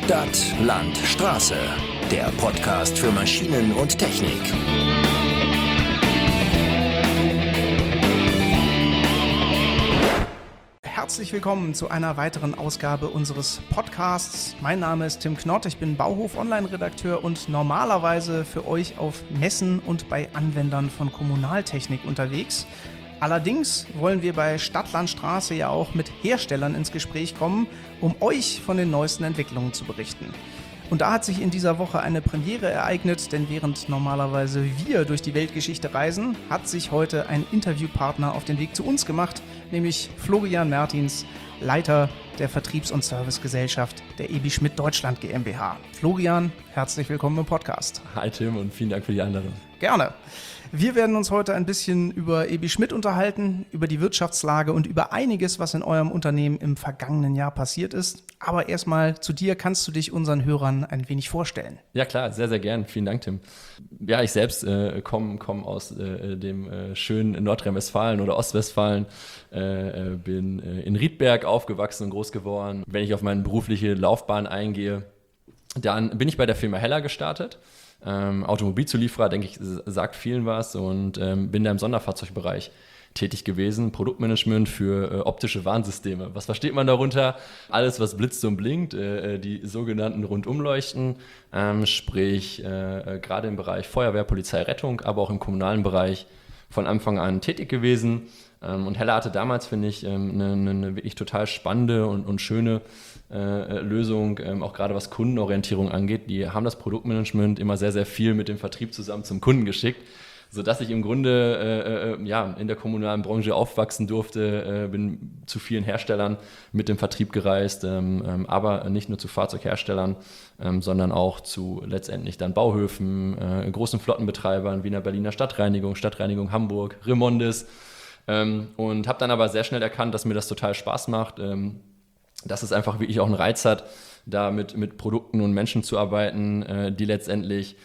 Stadt, Land, Straße. Der Podcast für Maschinen und Technik. Herzlich willkommen zu einer weiteren Ausgabe unseres Podcasts. Mein Name ist Tim Knott, ich bin Bauhof-Online-Redakteur und normalerweise für euch auf Messen und bei Anwendern von Kommunaltechnik unterwegs. Allerdings wollen wir bei Stadt, Land, Straße ja auch mit Herstellern ins Gespräch kommen, um euch von den neuesten Entwicklungen zu berichten. Und da hat sich in dieser Woche eine Premiere ereignet, denn während normalerweise wir durch die Weltgeschichte reisen, hat sich heute ein Interviewpartner auf den Weg zu uns gemacht, nämlich Florian Mertins, Leiter der Vertriebs- und Servicegesellschaft der EBI Schmidt Deutschland GmbH. Florian, herzlich willkommen im Podcast. Hi Tim und vielen Dank für die Einladung. Gerne. Wir werden uns heute ein bisschen über EBI Schmidt unterhalten, über die Wirtschaftslage und über einiges, was in eurem Unternehmen im vergangenen Jahr passiert ist. Aber erstmal zu dir, kannst du dich unseren Hörern ein wenig vorstellen? Ja klar, sehr, sehr gern. Vielen Dank, Tim. Ja, ich selbst komme aus dem schönen Nordrhein-Westfalen oder Ostwestfalen, bin in Riedberg aufgewachsen und groß geworden. Wenn ich auf meine berufliche Laufbahn eingehe, dann bin ich bei der Firma Heller gestartet. Automobilzulieferer, denke ich, sagt vielen was und bin da im Sonderfahrzeugbereich tätig gewesen. Produktmanagement für optische Warnsysteme. Was versteht man darunter? Alles, was blitzt und blinkt, die sogenannten Rundumleuchten, sprich gerade im Bereich Feuerwehr, Polizei, Rettung, aber auch im kommunalen Bereich von Anfang an tätig gewesen. Und Heller hatte damals, finde ich, eine wirklich total spannende und schöne Lösung, auch gerade was Kundenorientierung angeht. Die haben das Produktmanagement immer sehr, sehr viel mit dem Vertrieb zusammen zum Kunden geschickt, sodass ich im Grunde in der kommunalen Branche aufwachsen durfte, bin zu vielen Herstellern mit dem Vertrieb gereist, aber nicht nur zu Fahrzeugherstellern, sondern auch zu letztendlich dann Bauhöfen, großen Flottenbetreibern, Wiener Berliner Stadtreinigung Hamburg, Remondis, und habe dann aber sehr schnell erkannt, dass mir das total Spaß macht, dass es einfach wirklich auch einen Reiz hat, da mit Produkten und Menschen zu arbeiten, die letztendlich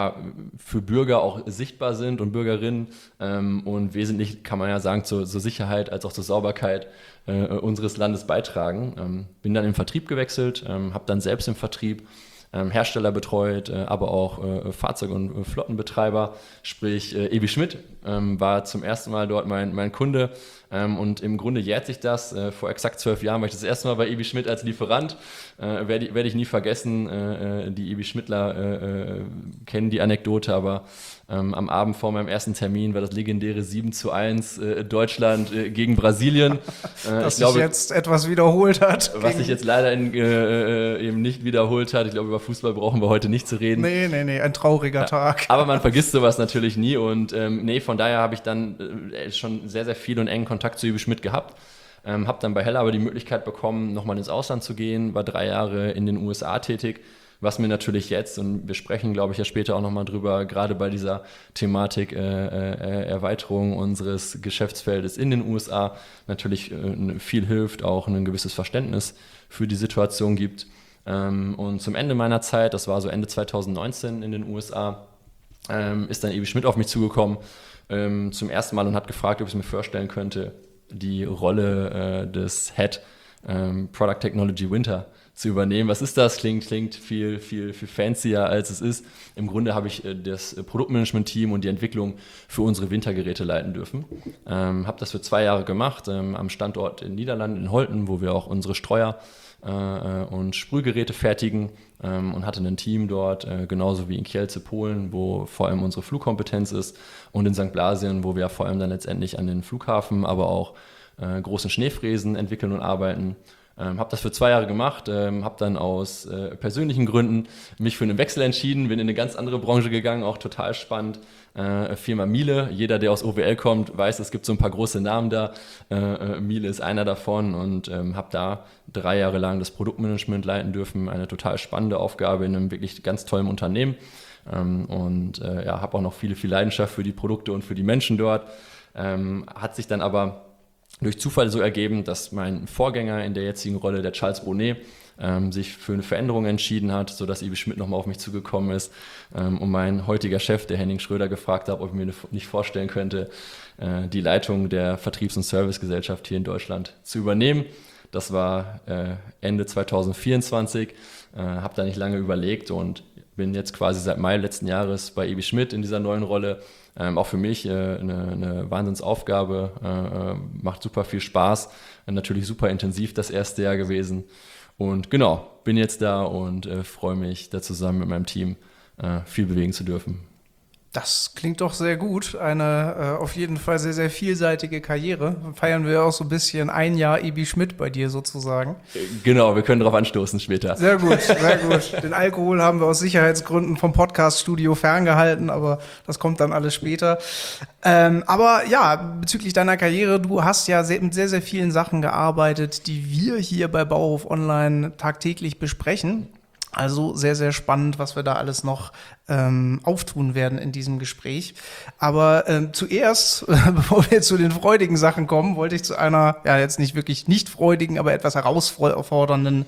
für Bürger auch sichtbar sind und Bürgerinnen und wesentlich, kann man ja sagen, zur Sicherheit als auch zur Sauberkeit unseres Landes beitragen. Bin dann in den Vertrieb gewechselt, habe dann selbst im Vertrieb Hersteller betreut, aber auch Fahrzeug- und Flottenbetreiber, sprich EBI Schmidt war zum ersten Mal dort mein Kunde und im Grunde jährt sich das. Vor exakt 12 Jahren war ich das erste Mal bei EBI Schmidt als Lieferant. Werde ich nie vergessen, die EBI Schmidtler kennen die Anekdote, aber am Abend vor meinem ersten Termin war das legendäre 7:1 Deutschland gegen Brasilien. Das sich jetzt etwas wiederholt hat. Was sich jetzt leider eben nicht wiederholt hat. Ich glaube, über Fußball brauchen wir heute nicht zu reden. Nee, ein trauriger Tag. Aber man vergisst sowas natürlich nie und von daher habe ich dann schon sehr, sehr viel und engen Kontakt zu EBI Schmidt gehabt. Habe dann bei Heller aber die Möglichkeit bekommen, nochmal ins Ausland zu gehen, war 3 Jahre in den USA tätig, was mir natürlich jetzt, und wir sprechen, glaube ich, ja später auch nochmal drüber, gerade bei dieser Thematik Erweiterung unseres Geschäftsfeldes in den USA natürlich viel hilft, auch ein gewisses Verständnis für die Situation gibt. Und zum Ende meiner Zeit, das war so Ende 2019 in den USA, ist dann EBI Schmidt auf mich zugekommen zum ersten Mal und hat gefragt, ob ich es mir vorstellen könnte, die Rolle des Head Product Technology Winter zu übernehmen. Was ist das? Klingt viel fancier, als es ist. Im Grunde habe ich das Produktmanagement-Team und die Entwicklung für unsere Wintergeräte leiten dürfen. Habe das für 2 Jahre gemacht, am Standort in Niederlanden, in Holten, wo wir auch unsere Streuer und Sprühgeräte fertigen und hatte ein Team dort, genauso wie in Kielce, Polen, wo vor allem unsere Flugkompetenz ist, und in St. Blasien, wo wir vor allem dann letztendlich an den Flughafen, aber auch großen Schneefräsen entwickeln und arbeiten. Habe das für 2 Jahre gemacht, habe dann aus persönlichen Gründen mich für einen Wechsel entschieden, bin in eine ganz andere Branche gegangen, auch total spannend. Firma Miele, jeder, der aus OWL kommt, weiß, es gibt so ein paar große Namen da. Miele ist einer davon und habe da 3 Jahre lang das Produktmanagement leiten dürfen, eine total spannende Aufgabe in einem wirklich ganz tollen Unternehmen habe auch noch viel Leidenschaft für die Produkte und für die Menschen dort. Hat sich dann aber durch Zufall so ergeben, dass mein Vorgänger in der jetzigen Rolle, der Charles Brunet, sich für eine Veränderung entschieden hat, sodass EBI Schmidt nochmal auf mich zugekommen ist und mein heutiger Chef, der Henning Schröder, gefragt hat, ob ich mir nicht vorstellen könnte, die Leitung der Vertriebs- und Servicegesellschaft hier in Deutschland zu übernehmen. Das war Ende 2024, habe da nicht lange überlegt und bin jetzt quasi seit Mai letzten Jahres bei EB Schmidt in dieser neuen Rolle. Auch für mich eine Wahnsinnsaufgabe, macht super viel Spaß, natürlich super intensiv das erste Jahr gewesen. Und genau, bin jetzt da und freue mich, da zusammen mit meinem Team viel bewegen zu dürfen. Das klingt doch sehr gut. Eine auf jeden Fall sehr, sehr vielseitige Karriere. Feiern wir auch so ein bisschen ein Jahr EB Schmidt bei dir sozusagen. Genau, wir können darauf anstoßen später. Sehr gut, sehr gut. Den Alkohol haben wir aus Sicherheitsgründen vom Podcast-Studio ferngehalten, aber das kommt dann alles später. Aber ja, bezüglich deiner Karriere, du hast ja mit sehr, sehr vielen Sachen gearbeitet, die wir hier bei Bauhof Online tagtäglich besprechen. Also sehr, sehr spannend, was wir da alles noch auftun werden in diesem Gespräch. Aber zuerst, bevor wir zu den freudigen Sachen kommen, wollte ich zu einer, ja jetzt nicht wirklich nicht freudigen, aber etwas herausfordernden,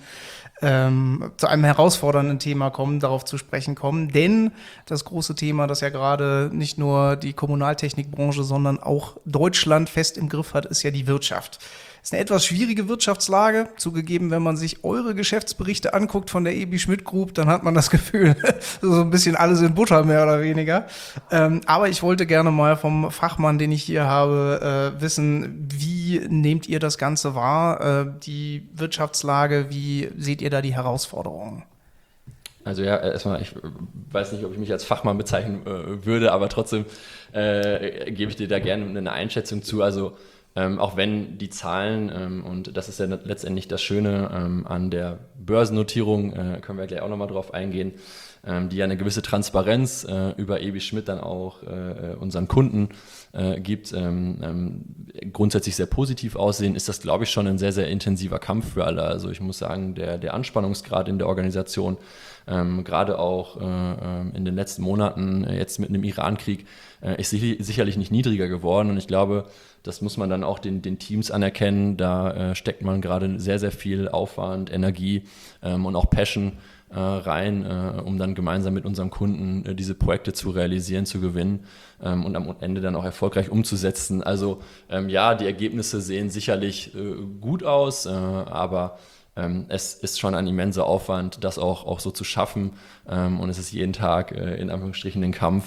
zu einem herausfordernden Thema kommen, darauf zu sprechen kommen. Denn das große Thema, das ja gerade nicht nur die Kommunaltechnikbranche, sondern auch Deutschland fest im Griff hat, ist ja die Wirtschaft. Ist eine etwas schwierige Wirtschaftslage. Zugegeben, wenn man sich eure Geschäftsberichte anguckt von der EB Schmidt Group, dann hat man das Gefühl, so ein bisschen alles in Butter, mehr oder weniger. Aber ich wollte gerne mal vom Fachmann, den ich hier habe, wissen, wie nehmt ihr das Ganze wahr? Die Wirtschaftslage, wie seht ihr da die Herausforderungen? Also ja, erstmal, ich weiß nicht, ob ich mich als Fachmann bezeichnen würde, aber trotzdem gebe ich dir da gerne eine Einschätzung zu. Also auch wenn die Zahlen, und das ist ja letztendlich das Schöne an der Börsennotierung, können wir gleich auch nochmal drauf eingehen, die ja eine gewisse Transparenz über EB Schmidt dann auch unseren Kunden gibt, grundsätzlich sehr positiv aussehen, ist das, glaube ich, schon ein sehr, sehr intensiver Kampf für alle. Also ich muss sagen, der Anspannungsgrad in der Organisation, gerade auch in den letzten Monaten, jetzt mit einem Irankrieg, ist sicherlich nicht niedriger geworden. Und ich glaube, das muss man dann auch den Teams anerkennen. Da steckt man gerade sehr, sehr viel Aufwand, Energie und auch Passion rein, um dann gemeinsam mit unserem Kunden diese Projekte zu realisieren, zu gewinnen und am Ende dann auch erfolgreich umzusetzen. Also ja, die Ergebnisse sehen sicherlich gut aus, aber es ist schon ein immenser Aufwand, das auch so zu schaffen, und es ist jeden Tag in Anführungsstrichen ein Kampf,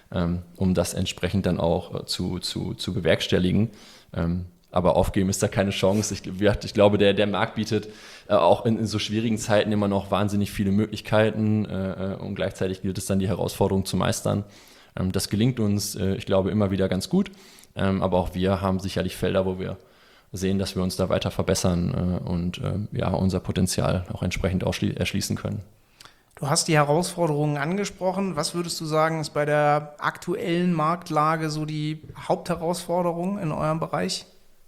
um das entsprechend dann auch zu bewerkstelligen. Aber aufgeben ist da keine Chance. Ich glaube, der Markt bietet auch in so schwierigen Zeiten immer noch wahnsinnig viele Möglichkeiten, und gleichzeitig gilt es dann, die Herausforderung zu meistern. Das gelingt uns, ich glaube, immer wieder ganz gut, aber auch wir haben sicherlich Felder, wo wir sehen, dass wir uns da weiter verbessern und ja, unser Potenzial auch entsprechend erschließen können. Du hast die Herausforderungen angesprochen. Was würdest du sagen, ist bei der aktuellen Marktlage so die Hauptherausforderung in eurem Bereich?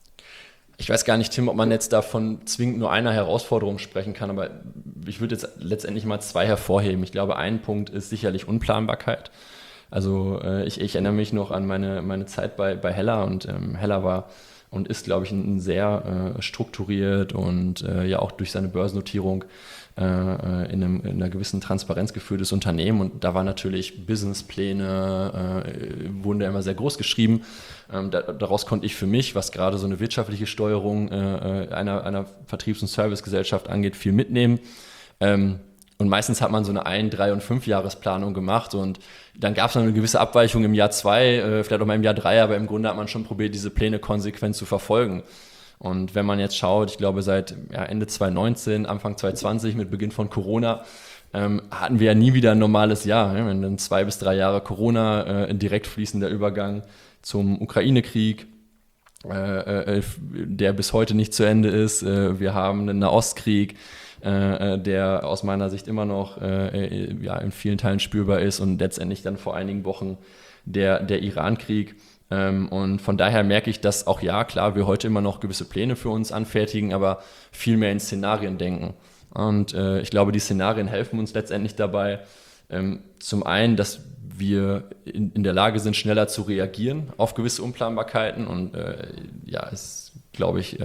Ich weiß gar nicht, Tim, ob man jetzt davon zwingend nur einer Herausforderung sprechen kann, aber ich würde jetzt letztendlich mal zwei hervorheben. Ich glaube, ein Punkt ist sicherlich Unplanbarkeit. Also ich erinnere mich noch an meine Zeit bei Hella, und Hella war und ist, glaube ich, ein sehr strukturiert und ja auch durch seine Börsennotierung in einer gewissen Transparenz geführtes Unternehmen, und da war natürlich Businesspläne, wurden da immer sehr groß geschrieben. Daraus konnte ich für mich, was gerade so eine wirtschaftliche Steuerung einer Vertriebs- und Servicegesellschaft angeht, viel mitnehmen. Und meistens hat man so eine 1-, 3- und 5-Jahresplanung gemacht, und dann gab es noch eine gewisse Abweichung im Jahr 2, vielleicht auch mal im Jahr 3, aber im Grunde hat man schon probiert, diese Pläne konsequent zu verfolgen. Und wenn man jetzt schaut, ich glaube seit Ende 2019, Anfang 2020 mit Beginn von Corona, hatten wir ja nie wieder ein normales Jahr. Wenn dann 2 bis 3 Jahre Corona, ein direkt fließender Übergang zum Ukraine-Krieg, der bis heute nicht zu Ende ist. Wir haben einen Nahostkrieg, der aus meiner Sicht immer noch in vielen Teilen spürbar ist, und letztendlich dann vor einigen Wochen der Iran-Krieg. Und von daher merke ich, dass auch, ja klar, wir heute immer noch gewisse Pläne für uns anfertigen, aber viel mehr in Szenarien denken. Und ich glaube, die Szenarien helfen uns letztendlich dabei, zum einen, dass wir in der Lage sind, schneller zu reagieren auf gewisse Unplanbarkeiten, und ist, glaube ich,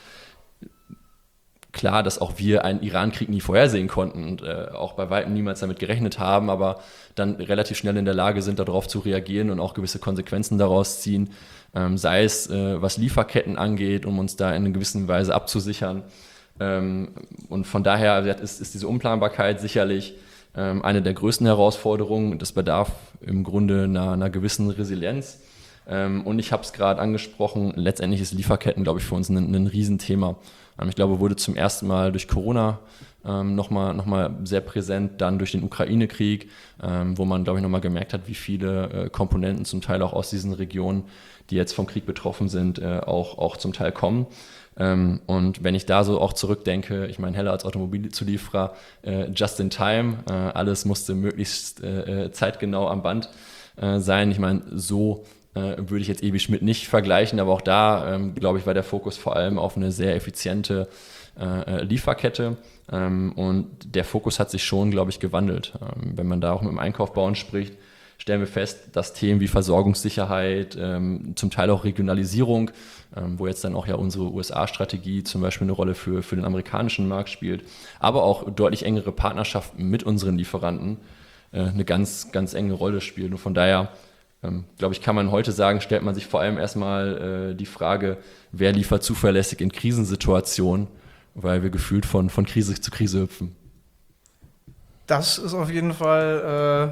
klar, dass auch wir einen Iran-Krieg nie vorhersehen konnten und auch bei weitem niemals damit gerechnet haben, aber dann relativ schnell in der Lage sind, darauf zu reagieren und auch gewisse Konsequenzen daraus ziehen, sei es was Lieferketten angeht, um uns da in einer gewissen Weise abzusichern, Und von daher ist diese Unplanbarkeit sicherlich eine der größten Herausforderungen. Das bedarf im Grunde einer gewissen Resilienz. Und ich habe es gerade angesprochen, letztendlich ist Lieferketten, glaube ich, für uns ein Riesenthema. Ich glaube, wurde zum ersten Mal durch Corona noch mal sehr präsent, dann durch den Ukraine-Krieg, wo man, glaube ich, nochmal gemerkt hat, wie viele Komponenten zum Teil auch aus diesen Regionen, die jetzt vom Krieg betroffen sind, auch zum Teil kommen. Und wenn ich da so auch zurückdenke, ich meine, Hella als Automobilzulieferer, just in time, alles musste möglichst zeitgenau am Band sein. Ich meine, so würde ich jetzt EB Schmidt nicht vergleichen, aber auch da, glaube ich, war der Fokus vor allem auf eine sehr effiziente Lieferkette, und der Fokus hat sich schon, glaube ich, gewandelt. Wenn man da auch mit dem Einkauf bei uns spricht, stellen wir fest, dass Themen wie Versorgungssicherheit, zum Teil auch Regionalisierung, wo jetzt dann auch ja unsere USA-Strategie zum Beispiel eine Rolle für den amerikanischen Markt spielt, aber auch deutlich engere Partnerschaften mit unseren Lieferanten eine ganz, ganz enge Rolle spielen. Und von daher, glaube ich, kann man heute sagen, stellt man sich vor allem erstmal die Frage, wer liefert zuverlässig in Krisensituationen, weil wir gefühlt von Krise zu Krise hüpfen. Das ist auf jeden Fall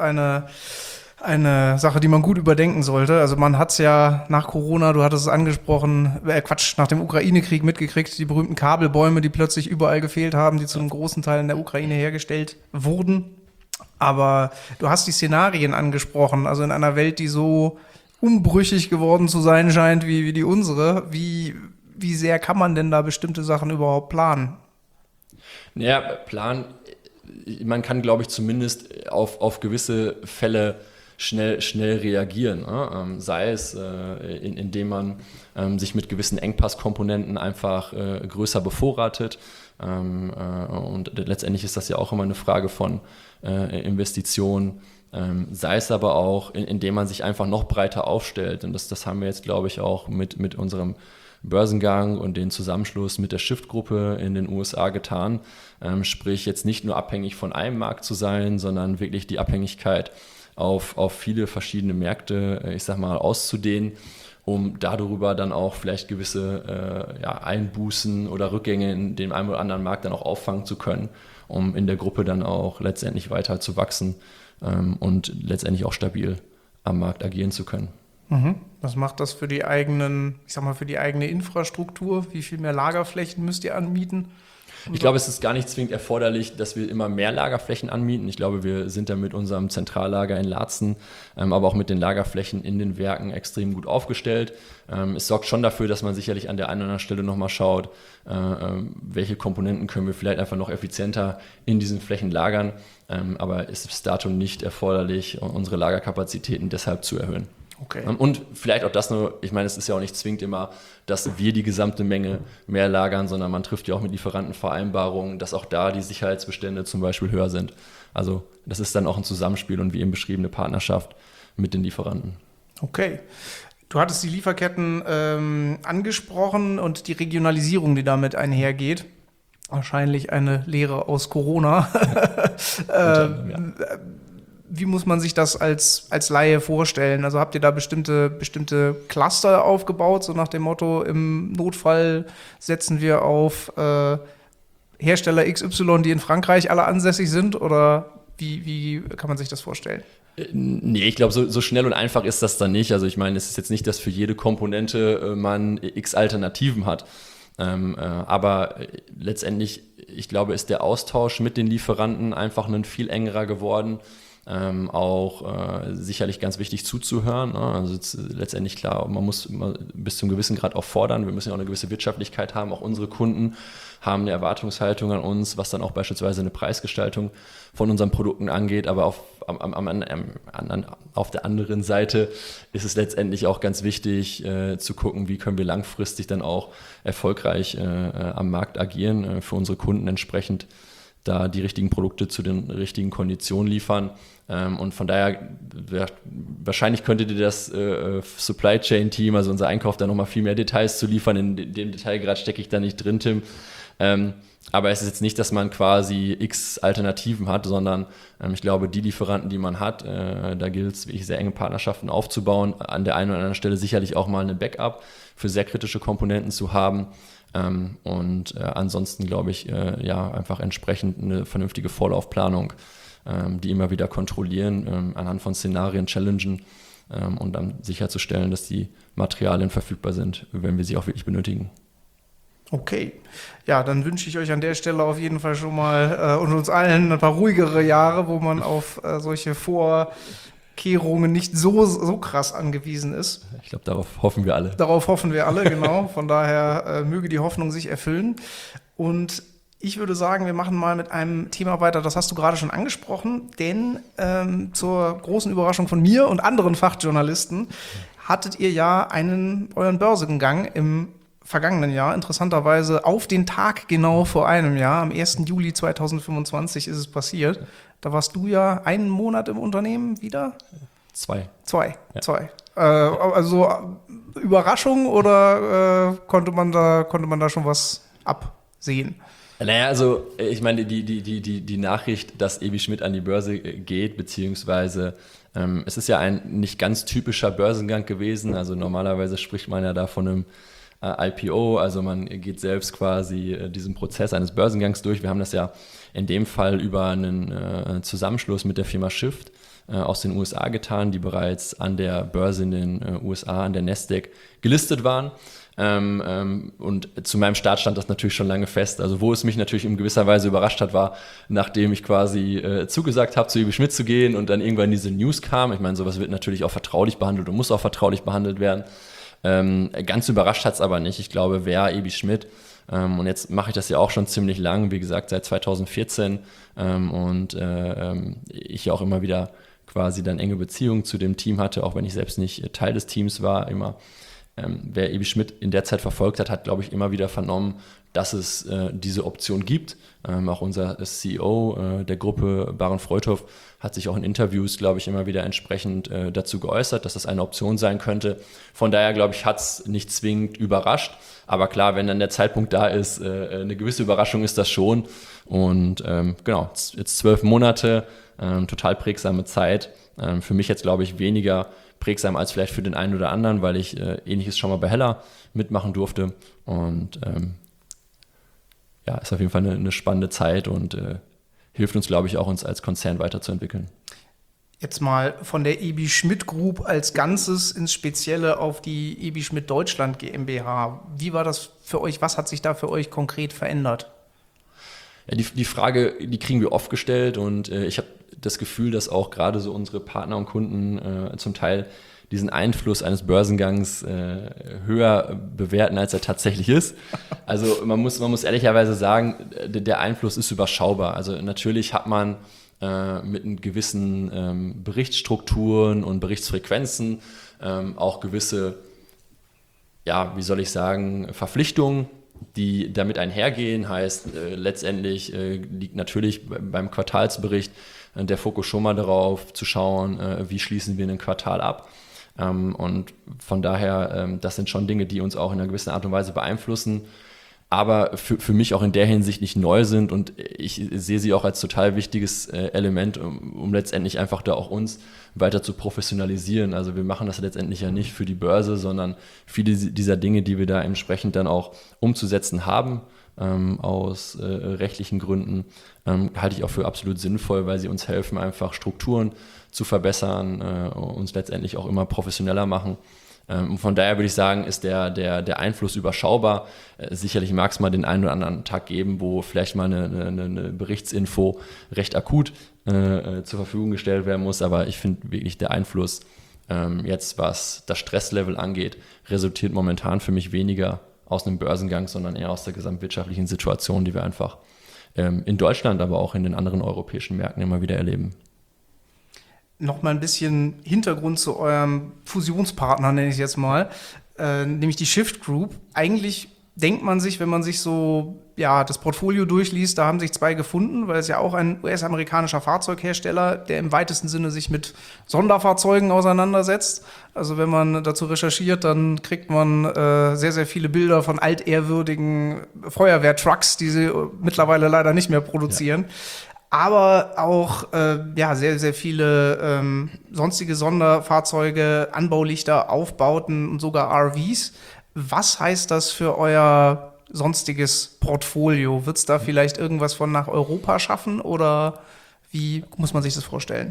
eine Sache, die man gut überdenken sollte. Also man hat es ja nach Corona, du hattest es angesprochen, nach dem Ukraine-Krieg mitgekriegt, die berühmten Kabelbäume, die plötzlich überall gefehlt haben, die zu einem großen Teil in der Ukraine hergestellt wurden. Aber du hast die Szenarien angesprochen, also in einer Welt, die so umbrüchig geworden zu sein scheint wie die unsere, wie sehr kann man denn da bestimmte Sachen überhaupt planen? Ja, planen, man kann, glaube ich, zumindest auf gewisse Fälle schnell reagieren. Ne? Sei es, indem man sich mit gewissen Engpasskomponenten einfach größer bevorratet. Und letztendlich ist das ja auch immer eine Frage von Investitionen. Sei es aber auch, indem man sich einfach noch breiter aufstellt. Und das haben wir jetzt, glaube ich, auch mit unserem Börsengang und den Zusammenschluss mit der Shift-Gruppe in den USA getan. Sprich, jetzt nicht nur abhängig von einem Markt zu sein, sondern wirklich die Abhängigkeit auf viele verschiedene Märkte, ich sag mal, auszudehnen, um darüber dann auch vielleicht gewisse Einbußen oder Rückgänge in dem einen oder anderen Markt dann auch auffangen zu können, um in der Gruppe dann auch letztendlich weiter zu wachsen und letztendlich auch stabil am Markt agieren zu können. Was macht das für die eigene Infrastruktur? Wie viel mehr Lagerflächen müsst ihr anmieten? Ich glaube, es ist gar nicht zwingend erforderlich, dass wir immer mehr Lagerflächen anmieten. Ich glaube, wir sind da mit unserem Zentrallager in Laatzen, aber auch mit den Lagerflächen in den Werken extrem gut aufgestellt. Es sorgt schon dafür, dass man sicherlich an der einen oder anderen Stelle nochmal schaut, welche Komponenten können wir vielleicht einfach noch effizienter in diesen Flächen lagern. Aber es ist bis dato nicht erforderlich, unsere Lagerkapazitäten deshalb zu erhöhen. Okay. Und vielleicht auch das nur, ich meine, es ist ja auch nicht zwingend immer, dass wir die gesamte Menge mehr lagern, sondern man trifft ja auch mit Lieferanten Vereinbarungen, dass auch da die Sicherheitsbestände zum Beispiel höher sind. Also das ist dann auch ein Zusammenspiel und wie eben beschriebene Partnerschaft mit den Lieferanten. Okay. Du hattest die Lieferketten angesprochen und die Regionalisierung, die damit einhergeht. Wahrscheinlich eine Lehre aus Corona. Wie muss man sich das als Laie vorstellen? Also habt ihr da bestimmte Cluster aufgebaut, so nach dem Motto, im Notfall setzen wir auf Hersteller XY, die in Frankreich alle ansässig sind? Oder wie kann man sich das vorstellen? Nee, ich glaube, so schnell und einfach ist das dann nicht. Also ich meine, es ist jetzt nicht, dass für jede Komponente man x Alternativen hat. Aber letztendlich, ich glaube, ist der Austausch mit den Lieferanten einfach ein viel engerer geworden. Sicherlich ganz wichtig zuzuhören. Ne? Also letztendlich klar, man muss immer bis zu einem gewissen Grad auch fordern. Wir müssen ja auch eine gewisse Wirtschaftlichkeit haben. Auch unsere Kunden haben eine Erwartungshaltung an uns, was dann auch beispielsweise eine Preisgestaltung von unseren Produkten angeht. Aber auf der anderen Seite ist es letztendlich auch ganz wichtig zu gucken, wie können wir langfristig dann auch erfolgreich am Markt agieren, für unsere Kunden entsprechend da die richtigen Produkte zu den richtigen Konditionen liefern. Und von daher, wahrscheinlich könntet ihr das Supply Chain Team, also unser Einkauf, da nochmal viel mehr Details zu liefern. In dem Detailgrad stecke ich da nicht drin, Tim. Aber es ist jetzt nicht, dass man quasi x Alternativen hat, sondern ich glaube, die Lieferanten, die man hat, da gilt es, wirklich sehr enge Partnerschaften aufzubauen. An der einen oder anderen Stelle sicherlich auch mal eine Backup für sehr kritische Komponenten zu haben. Ansonsten glaube ich, einfach entsprechend eine vernünftige Vorlaufplanung, die immer wieder kontrollieren, anhand von Szenarien challengen und dann sicherzustellen, dass die Materialien verfügbar sind, wenn wir sie auch wirklich benötigen. Okay, ja, dann wünsche ich euch an der Stelle auf jeden Fall schon mal und uns allen ein paar ruhigere Jahre, wo man auf solche Vorkehrungen nicht so krass angewiesen ist. Ich glaube, darauf hoffen wir alle. Darauf hoffen wir alle, genau. Von daher möge die Hoffnung sich erfüllen. Und ich würde sagen, wir machen mal mit einem Thema weiter, das hast du gerade schon angesprochen, denn zur großen Überraschung von mir und anderen Fachjournalisten hattet ihr ja euren Börsengang im vergangenen Jahr, interessanterweise auf den Tag genau vor einem Jahr, am 1. Juli 2025 ist es passiert. Da warst du ja einen Monat im Unternehmen wieder? Zwei. Also Überraschung oder konnte man da schon was absehen? Naja, also ich meine, die Nachricht, dass EBI Schmidt an die Börse geht, beziehungsweise es ist ja ein nicht ganz typischer Börsengang gewesen. Also normalerweise spricht man ja da von einem IPO, also man geht selbst quasi diesen Prozess eines Börsengangs durch. Wir haben das ja in dem Fall über einen Zusammenschluss mit der Firma Shift aus den USA getan, die bereits an der Börse in den USA, an der Nasdaq gelistet waren. Und zu meinem Start stand das natürlich schon lange fest. Also wo es mich natürlich in gewisser Weise überrascht hat, war, nachdem ich quasi zugesagt habe, zu EBI Schmidt zu gehen und dann irgendwann diese News kam. Ich meine, sowas wird natürlich auch vertraulich behandelt und muss auch vertraulich behandelt werden. Ganz überrascht hat es aber nicht. Ich glaube, wer EBI Schmidt, und jetzt mache ich das ja auch schon ziemlich lang, wie gesagt, seit 2014 ich ja auch immer wieder quasi dann enge Beziehungen zu dem Team hatte, auch wenn ich selbst nicht Teil des Teams war, immer. Wer EBI Schmidt in der Zeit verfolgt hat, hat, glaube ich, immer wieder vernommen, dass es diese Option gibt. Auch unser CEO der Gruppe, Baron Freuthoff, hat sich auch in Interviews, glaube ich, immer wieder entsprechend dazu geäußert, dass das eine Option sein könnte. Von daher, glaube ich, hat es nicht zwingend überrascht. Aber klar, wenn dann der Zeitpunkt da ist, eine gewisse Überraschung ist das schon. Und genau, jetzt 12 Monate, total prägsame Zeit. Für mich jetzt, glaube ich, weniger prägsam als vielleicht für den einen oder anderen, weil ich Ähnliches schon mal bei Hella mitmachen durfte. Und ist auf jeden Fall eine spannende Zeit und hilft uns, glaube ich, auch uns als Konzern weiterzuentwickeln. Jetzt mal von der EBI Schmidt Group als Ganzes ins Spezielle auf die EBI Schmidt Deutschland GmbH. Wie war das für euch? Was hat sich da für euch konkret verändert? Ja, die Frage, die kriegen wir oft gestellt und ich habe das Gefühl, dass auch gerade so unsere Partner und Kunden zum Teil diesen Einfluss eines Börsengangs höher bewerten, als er tatsächlich ist. Also man muss ehrlicherweise sagen, der Einfluss ist überschaubar. Also natürlich hat man mit einen gewissen Berichtsstrukturen und Berichtsfrequenzen auch gewisse, Verpflichtungen, die damit einhergehen. Heißt, letztendlich liegt natürlich beim Quartalsbericht der Fokus schon mal darauf zu schauen, wie schließen wir ein Quartal ab. Und von daher, das sind schon Dinge, die uns auch in einer gewissen Art und Weise beeinflussen, aber für mich auch in der Hinsicht nicht neu sind und ich sehe sie auch als total wichtiges Element, um letztendlich einfach da auch uns weiter zu professionalisieren. Also wir machen das letztendlich ja nicht für die Börse, sondern viele dieser Dinge, die wir da entsprechend dann auch umzusetzen haben, aus rechtlichen Gründen, halte ich auch für absolut sinnvoll, weil sie uns helfen, einfach Strukturen zu verbessern, uns letztendlich auch immer professioneller machen. Und von daher würde ich sagen, ist der Einfluss überschaubar. Sicherlich mag es mal den einen oder anderen Tag geben, wo vielleicht mal eine Berichtsinfo recht akut zur Verfügung gestellt werden muss, aber ich finde wirklich der Einfluss jetzt, was das Stresslevel angeht, resultiert momentan für mich weniger aus einem Börsengang, sondern eher aus der gesamtwirtschaftlichen Situation, die wir einfach in Deutschland, aber auch in den anderen europäischen Märkten immer wieder erleben. Noch mal ein bisschen Hintergrund zu eurem Fusionspartner, nenne ich es jetzt mal, nämlich die Shift Group. Eigentlich denkt man sich, wenn man sich so das Portfolio durchliest, da haben sich zwei gefunden, weil es ja auch ein US-amerikanischer Fahrzeughersteller, der im weitesten Sinne sich mit Sonderfahrzeugen auseinandersetzt. Also wenn man dazu recherchiert, dann kriegt man sehr, sehr viele Bilder von altehrwürdigen Feuerwehrtrucks, die sie mittlerweile leider nicht mehr produzieren. Ja. Aber auch sehr, sehr viele sonstige Sonderfahrzeuge, Anbaulichter, Aufbauten und sogar RVs. Was heißt das für euer sonstiges Portfolio? Wird es da vielleicht irgendwas von nach Europa schaffen oder wie muss man sich das vorstellen?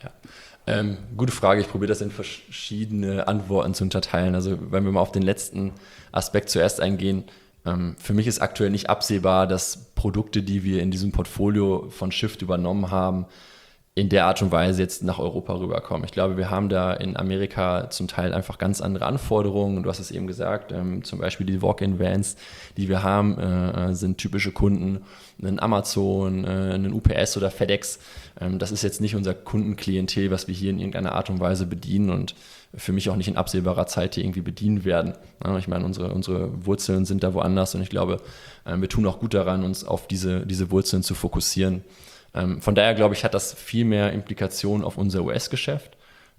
Gute Frage. Ich probiere das in verschiedene Antworten zu unterteilen. Also wenn wir mal auf den letzten Aspekt zuerst eingehen, für mich ist aktuell nicht absehbar, dass Produkte, die wir in diesem Portfolio von Shift übernommen haben, in der Art und Weise jetzt nach Europa rüberkommen. Ich glaube, wir haben da in Amerika zum Teil einfach ganz andere Anforderungen. Du hast es eben gesagt, zum Beispiel die Walk-in-Vans, die wir haben, sind typische Kunden, ein Amazon, ein UPS oder FedEx. Das ist jetzt nicht unser Kundenklientel, was wir hier in irgendeiner Art und Weise bedienen und für mich auch nicht in absehbarer Zeit hier irgendwie bedienen werden. Ich meine, unsere Wurzeln sind da woanders und ich glaube, wir tun auch gut daran, uns auf diese Wurzeln zu fokussieren. Von daher, glaube ich, hat das viel mehr Implikationen auf unser US-Geschäft.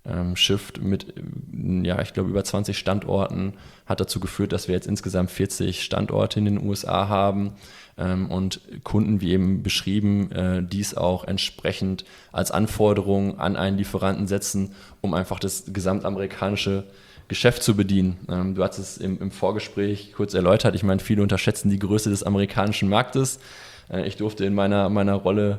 Shift mit, ich glaube, über 20 Standorten hat dazu geführt, dass wir jetzt insgesamt 40 Standorte in den USA haben und Kunden, wie eben beschrieben, dies auch entsprechend als Anforderung an einen Lieferanten setzen, um einfach das gesamtamerikanische Geschäft zu bedienen. Du hast es im Vorgespräch kurz erläutert. Ich meine, viele unterschätzen die Größe des amerikanischen Marktes. Ich durfte in meiner Rolle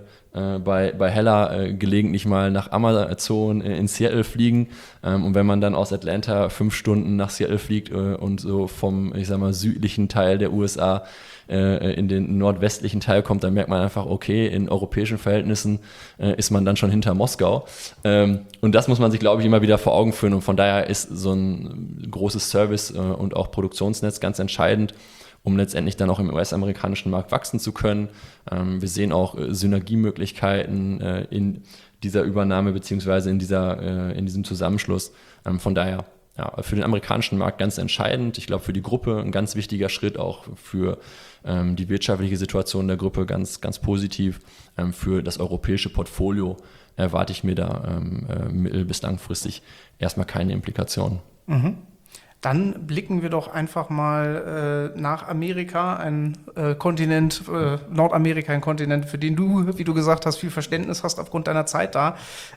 bei Hella gelegentlich mal nach Amazon in Seattle fliegen. Und wenn man dann aus Atlanta 5 Stunden nach Seattle fliegt und so vom, südlichen Teil der USA in den nordwestlichen Teil kommt, dann merkt man einfach, okay, in europäischen Verhältnissen ist man dann schon hinter Moskau. Und das muss man sich, glaube ich, immer wieder vor Augen führen. Und von daher ist so ein großes Service- und auch Produktionsnetz ganz entscheidend, um letztendlich dann auch im US-amerikanischen Markt wachsen zu können. Wir sehen auch Synergiemöglichkeiten in dieser Übernahme beziehungsweise in diesem Zusammenschluss. Von daher für den amerikanischen Markt ganz entscheidend. Ich glaube, für die Gruppe ein ganz wichtiger Schritt, auch für die wirtschaftliche Situation der Gruppe ganz, ganz positiv. Für das europäische Portfolio erwarte ich mir da mittel- bis langfristig erstmal keine Implikationen. Mhm. Dann blicken wir doch einfach mal nach Amerika, ein Kontinent, Nordamerika, ein Kontinent, für den du, wie du gesagt hast, viel Verständnis hast aufgrund deiner Zeit da.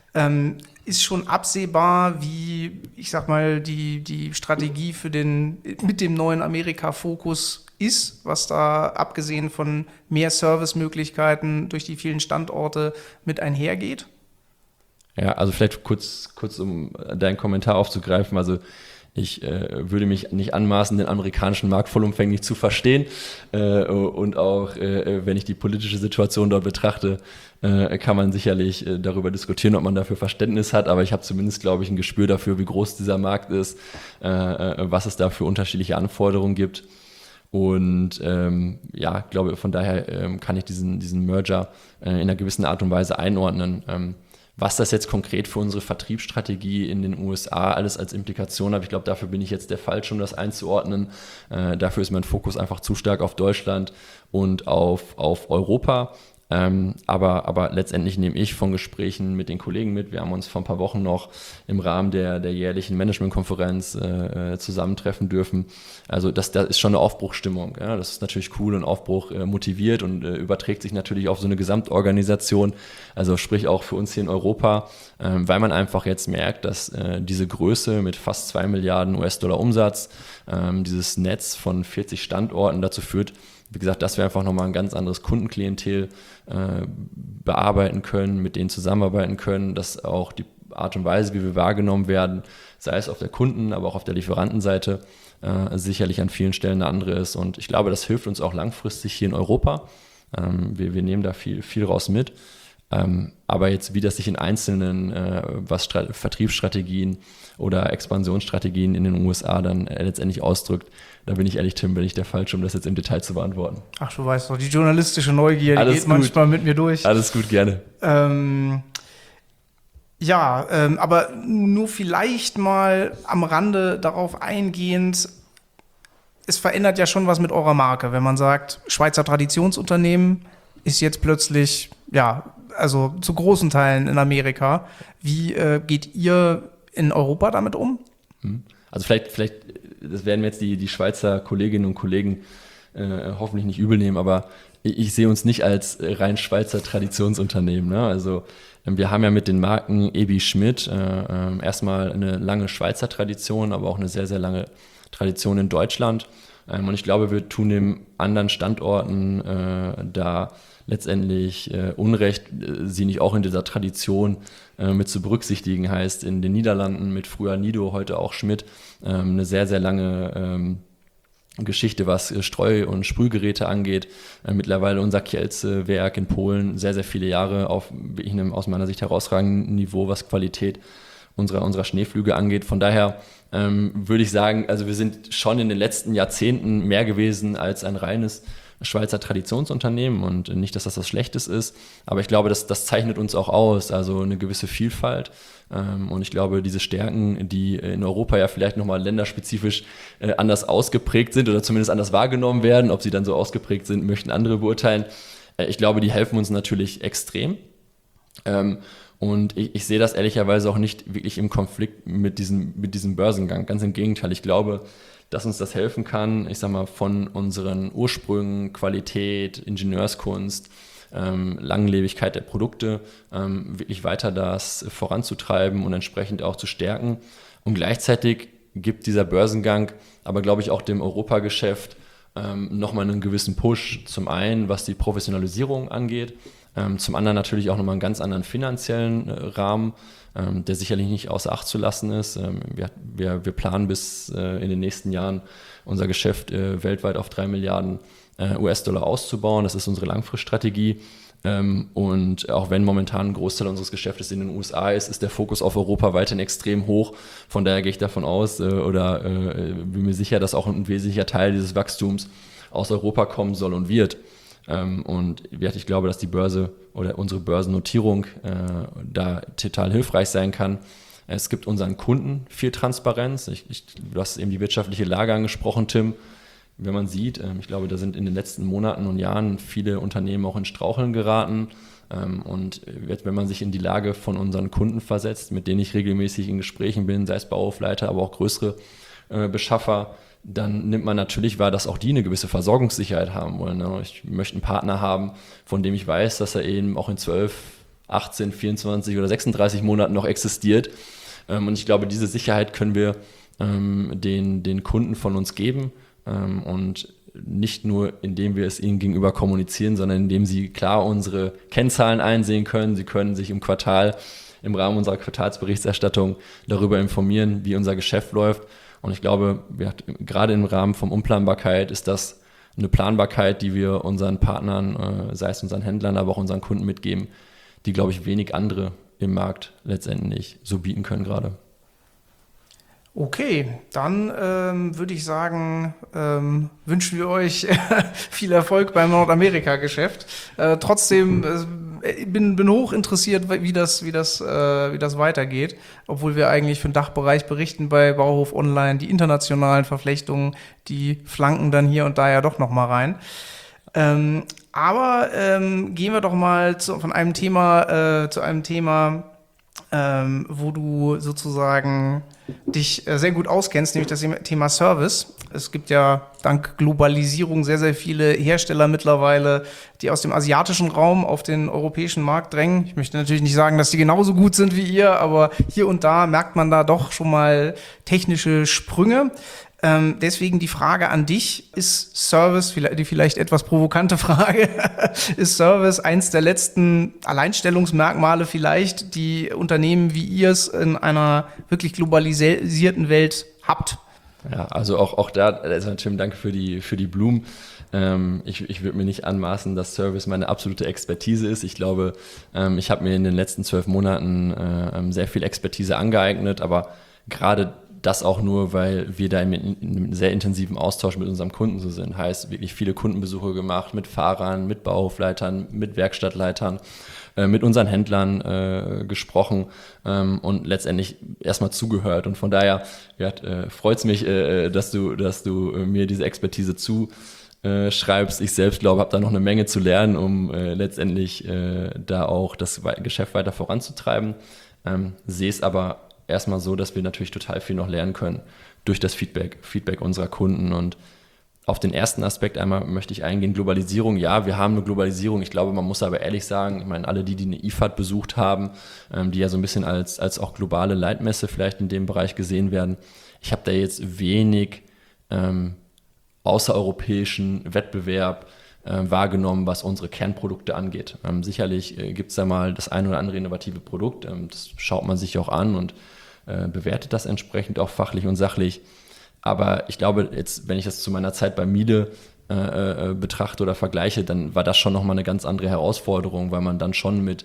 Ist schon absehbar, wie, ich sag mal, die Strategie mit dem neuen Amerika-Fokus ist, was da abgesehen von mehr Servicemöglichkeiten durch die vielen Standorte mit einhergeht? Ja, also vielleicht kurz um deinen Kommentar aufzugreifen, also ich würde mich nicht anmaßen, den amerikanischen Markt vollumfänglich zu verstehen und auch, wenn ich die politische Situation dort betrachte, kann man sicherlich darüber diskutieren, ob man dafür Verständnis hat, aber ich habe zumindest, glaube ich, ein Gespür dafür, wie groß dieser Markt ist, was es da für unterschiedliche Anforderungen gibt und glaube, von daher kann ich diesen Merger in einer gewissen Art und Weise einordnen. Was das jetzt konkret für unsere Vertriebsstrategie in den USA alles als Implikation hat, ich glaube, dafür bin ich jetzt der Falsche, um das einzuordnen. Dafür ist mein Fokus einfach zu stark auf Deutschland und auf Europa. Aber letztendlich nehme ich von Gesprächen mit den Kollegen mit. Wir haben uns vor ein paar Wochen noch im Rahmen der jährlichen Managementkonferenz zusammentreffen dürfen. Also das ist schon eine Aufbruchsstimmung. Ja? Das ist natürlich cool und Aufbruch motiviert und überträgt sich natürlich auf so eine Gesamtorganisation. Also sprich auch für uns hier in Europa, weil man einfach jetzt merkt, dass diese Größe mit fast 2 Milliarden US-Dollar Umsatz, dieses Netz von 40 Standorten dazu führt, wie gesagt, dass wir einfach nochmal ein ganz anderes Kundenklientel bearbeiten können, mit denen zusammenarbeiten können, dass auch die Art und Weise, wie wir wahrgenommen werden, sei es auf der Kunden-, aber auch auf der Lieferantenseite, sicherlich an vielen Stellen eine andere ist. Und ich glaube, das hilft uns auch langfristig hier in Europa. Wir nehmen da viel raus mit. Aber jetzt, wie das sich in einzelnen Vertriebsstrategien oder Expansionsstrategien in den USA dann letztendlich ausdrückt, da bin ich ehrlich, Tim, bin ich der Falsche, um das jetzt im Detail zu beantworten. Ach, du weißt doch, die journalistische Neugier, die geht manchmal mit mir durch. Alles gut, gerne. Aber nur vielleicht mal am Rande darauf eingehend, es verändert ja schon was mit eurer Marke, wenn man sagt, Schweizer Traditionsunternehmen ist jetzt plötzlich, also zu großen Teilen in Amerika. Wie geht ihr in Europa damit um? Also vielleicht, das werden mir jetzt die Schweizer Kolleginnen und Kollegen hoffentlich nicht übel nehmen, aber ich sehe uns nicht als rein Schweizer Traditionsunternehmen. Ne? Also wir haben ja mit den Marken Ebi Schmidt erstmal eine lange Schweizer Tradition, aber auch eine sehr, sehr lange Tradition in Deutschland. Und ich glaube, wir tun den anderen Standorten da letztendlich Unrecht, sie nicht auch in dieser Tradition mit zu berücksichtigen. Heißt in den Niederlanden mit früher Nido, heute auch Schmidt, eine sehr, sehr lange Geschichte, was Streu- und Sprühgeräte angeht. Mittlerweile unser Kielce-Werk in Polen sehr, sehr viele Jahre auf einem aus meiner Sicht herausragenden Niveau, was Qualität unserer Schneepflüge angeht. Von daher würde ich sagen, also wir sind schon in den letzten Jahrzehnten mehr gewesen als ein reines Schweizer Traditionsunternehmen und nicht, dass das was Schlechtes ist, aber ich glaube, das zeichnet uns auch aus, also eine gewisse Vielfalt und ich glaube, diese Stärken, die in Europa ja vielleicht nochmal länderspezifisch anders ausgeprägt sind oder zumindest anders wahrgenommen werden, ob sie dann so ausgeprägt sind, möchten andere beurteilen. Ich glaube, die helfen uns natürlich extrem. Und ich sehe das ehrlicherweise auch nicht wirklich im Konflikt mit diesem Börsengang. Ganz im Gegenteil, ich glaube, dass uns das helfen kann, ich sag mal, von unseren Ursprüngen, Qualität, Ingenieurskunst, Langlebigkeit der Produkte, wirklich weiter das voranzutreiben und entsprechend auch zu stärken. Und gleichzeitig gibt dieser Börsengang aber, glaube ich, auch dem Europageschäft nochmal einen gewissen Push. Zum einen, was die Professionalisierung angeht, zum anderen natürlich auch nochmal einen ganz anderen finanziellen Rahmen, der sicherlich nicht außer Acht zu lassen ist. Wir planen bis in den nächsten Jahren unser Geschäft weltweit auf 3 Milliarden US-Dollar auszubauen. Das ist unsere Langfriststrategie. Und auch wenn momentan ein Großteil unseres Geschäftes in den USA ist der Fokus auf Europa weiterhin extrem hoch. Von daher gehe ich davon aus bin mir sicher, dass auch ein wesentlicher Teil dieses Wachstums aus Europa kommen soll und wird. Und ich glaube, dass die Börse oder unsere Börsennotierung da total hilfreich sein kann. Es gibt unseren Kunden viel Transparenz. Du hast eben die wirtschaftliche Lage angesprochen, Tim. Wenn man sieht, ich glaube, da sind in den letzten Monaten und Jahren viele Unternehmen auch in Straucheln geraten. Und jetzt, wenn man sich in die Lage von unseren Kunden versetzt, mit denen ich regelmäßig in Gesprächen bin, sei es Bauhofleiter, aber auch größere Beschaffer, dann nimmt man natürlich wahr, dass auch die eine gewisse Versorgungssicherheit haben wollen. Ich möchte einen Partner haben, von dem ich weiß, dass er eben auch in 12, 18, 24 oder 36 Monaten noch existiert. Und ich glaube, diese Sicherheit können wir den Kunden von uns geben. Und nicht nur, indem wir es ihnen gegenüber kommunizieren, sondern indem sie klar unsere Kennzahlen einsehen können. Sie können sich im Rahmen unserer Quartalsberichterstattung darüber informieren, wie unser Geschäft läuft. Und ich glaube, gerade im Rahmen von Unplanbarkeit ist das eine Planbarkeit, die wir unseren Partnern, sei es unseren Händlern, aber auch unseren Kunden mitgeben, die, glaube ich, wenig andere im Markt letztendlich so bieten können gerade. Okay, dann würde ich sagen, wünschen wir euch viel Erfolg beim Nordamerika-Geschäft. Trotzdem bin hoch interessiert, wie das weitergeht, obwohl wir eigentlich für den Dachbereich berichten bei Bauhof Online. Die internationalen Verflechtungen, die flanken dann hier und da ja doch nochmal rein. Aber gehen wir doch mal von einem Thema zu einem Thema, wo du sozusagen dich sehr gut auskennst, nämlich das Thema Service. Es gibt ja dank Globalisierung sehr, sehr viele Hersteller mittlerweile, die aus dem asiatischen Raum auf den europäischen Markt drängen. Ich möchte natürlich nicht sagen, dass die genauso gut sind wie ihr, aber hier und da merkt man da doch schon mal technische Sprünge. Deswegen die Frage an dich, ist Service, die vielleicht etwas provokante Frage, ist Service eins der letzten Alleinstellungsmerkmale vielleicht, die Unternehmen wie ihr es in einer wirklich globalisierten Welt habt? Ja, also auch da, also Tim, danke für die Blumen. Ich würde mir nicht anmaßen, dass Service meine absolute Expertise ist. Ich glaube, ich habe mir in den letzten 12 Monaten sehr viel Expertise angeeignet, aber gerade das auch nur, weil wir da in einem sehr intensiven Austausch mit unserem Kunden so sind. Heißt, wirklich viele Kundenbesuche gemacht mit Fahrern, mit Bauhofleitern, mit Werkstattleitern, mit unseren Händlern gesprochen und letztendlich erstmal zugehört. Und von daher freut es mich, dass du mir diese Expertise zuschreibst. Ich selbst glaube, habe da noch eine Menge zu lernen, um letztendlich da auch das Geschäft weiter voranzutreiben. Sehe es aber erstmal so, dass wir natürlich total viel noch lernen können durch das Feedback unserer Kunden. Und auf den ersten Aspekt einmal möchte ich eingehen, Globalisierung. Ja, wir haben eine Globalisierung. Ich glaube, man muss aber ehrlich sagen, ich meine, alle die eine IFAD besucht haben, die ja so ein bisschen als auch globale Leitmesse vielleicht in dem Bereich gesehen werden, ich habe da jetzt wenig außereuropäischen Wettbewerb wahrgenommen, was unsere Kernprodukte angeht. Sicherlich gibt es da mal das ein oder andere innovative Produkt, das schaut man sich auch an und bewertet das entsprechend auch fachlich und sachlich. Aber ich glaube, jetzt, wenn ich das zu meiner Zeit bei Miele betrachte oder vergleiche, dann war das schon nochmal eine ganz andere Herausforderung, weil man dann schon mit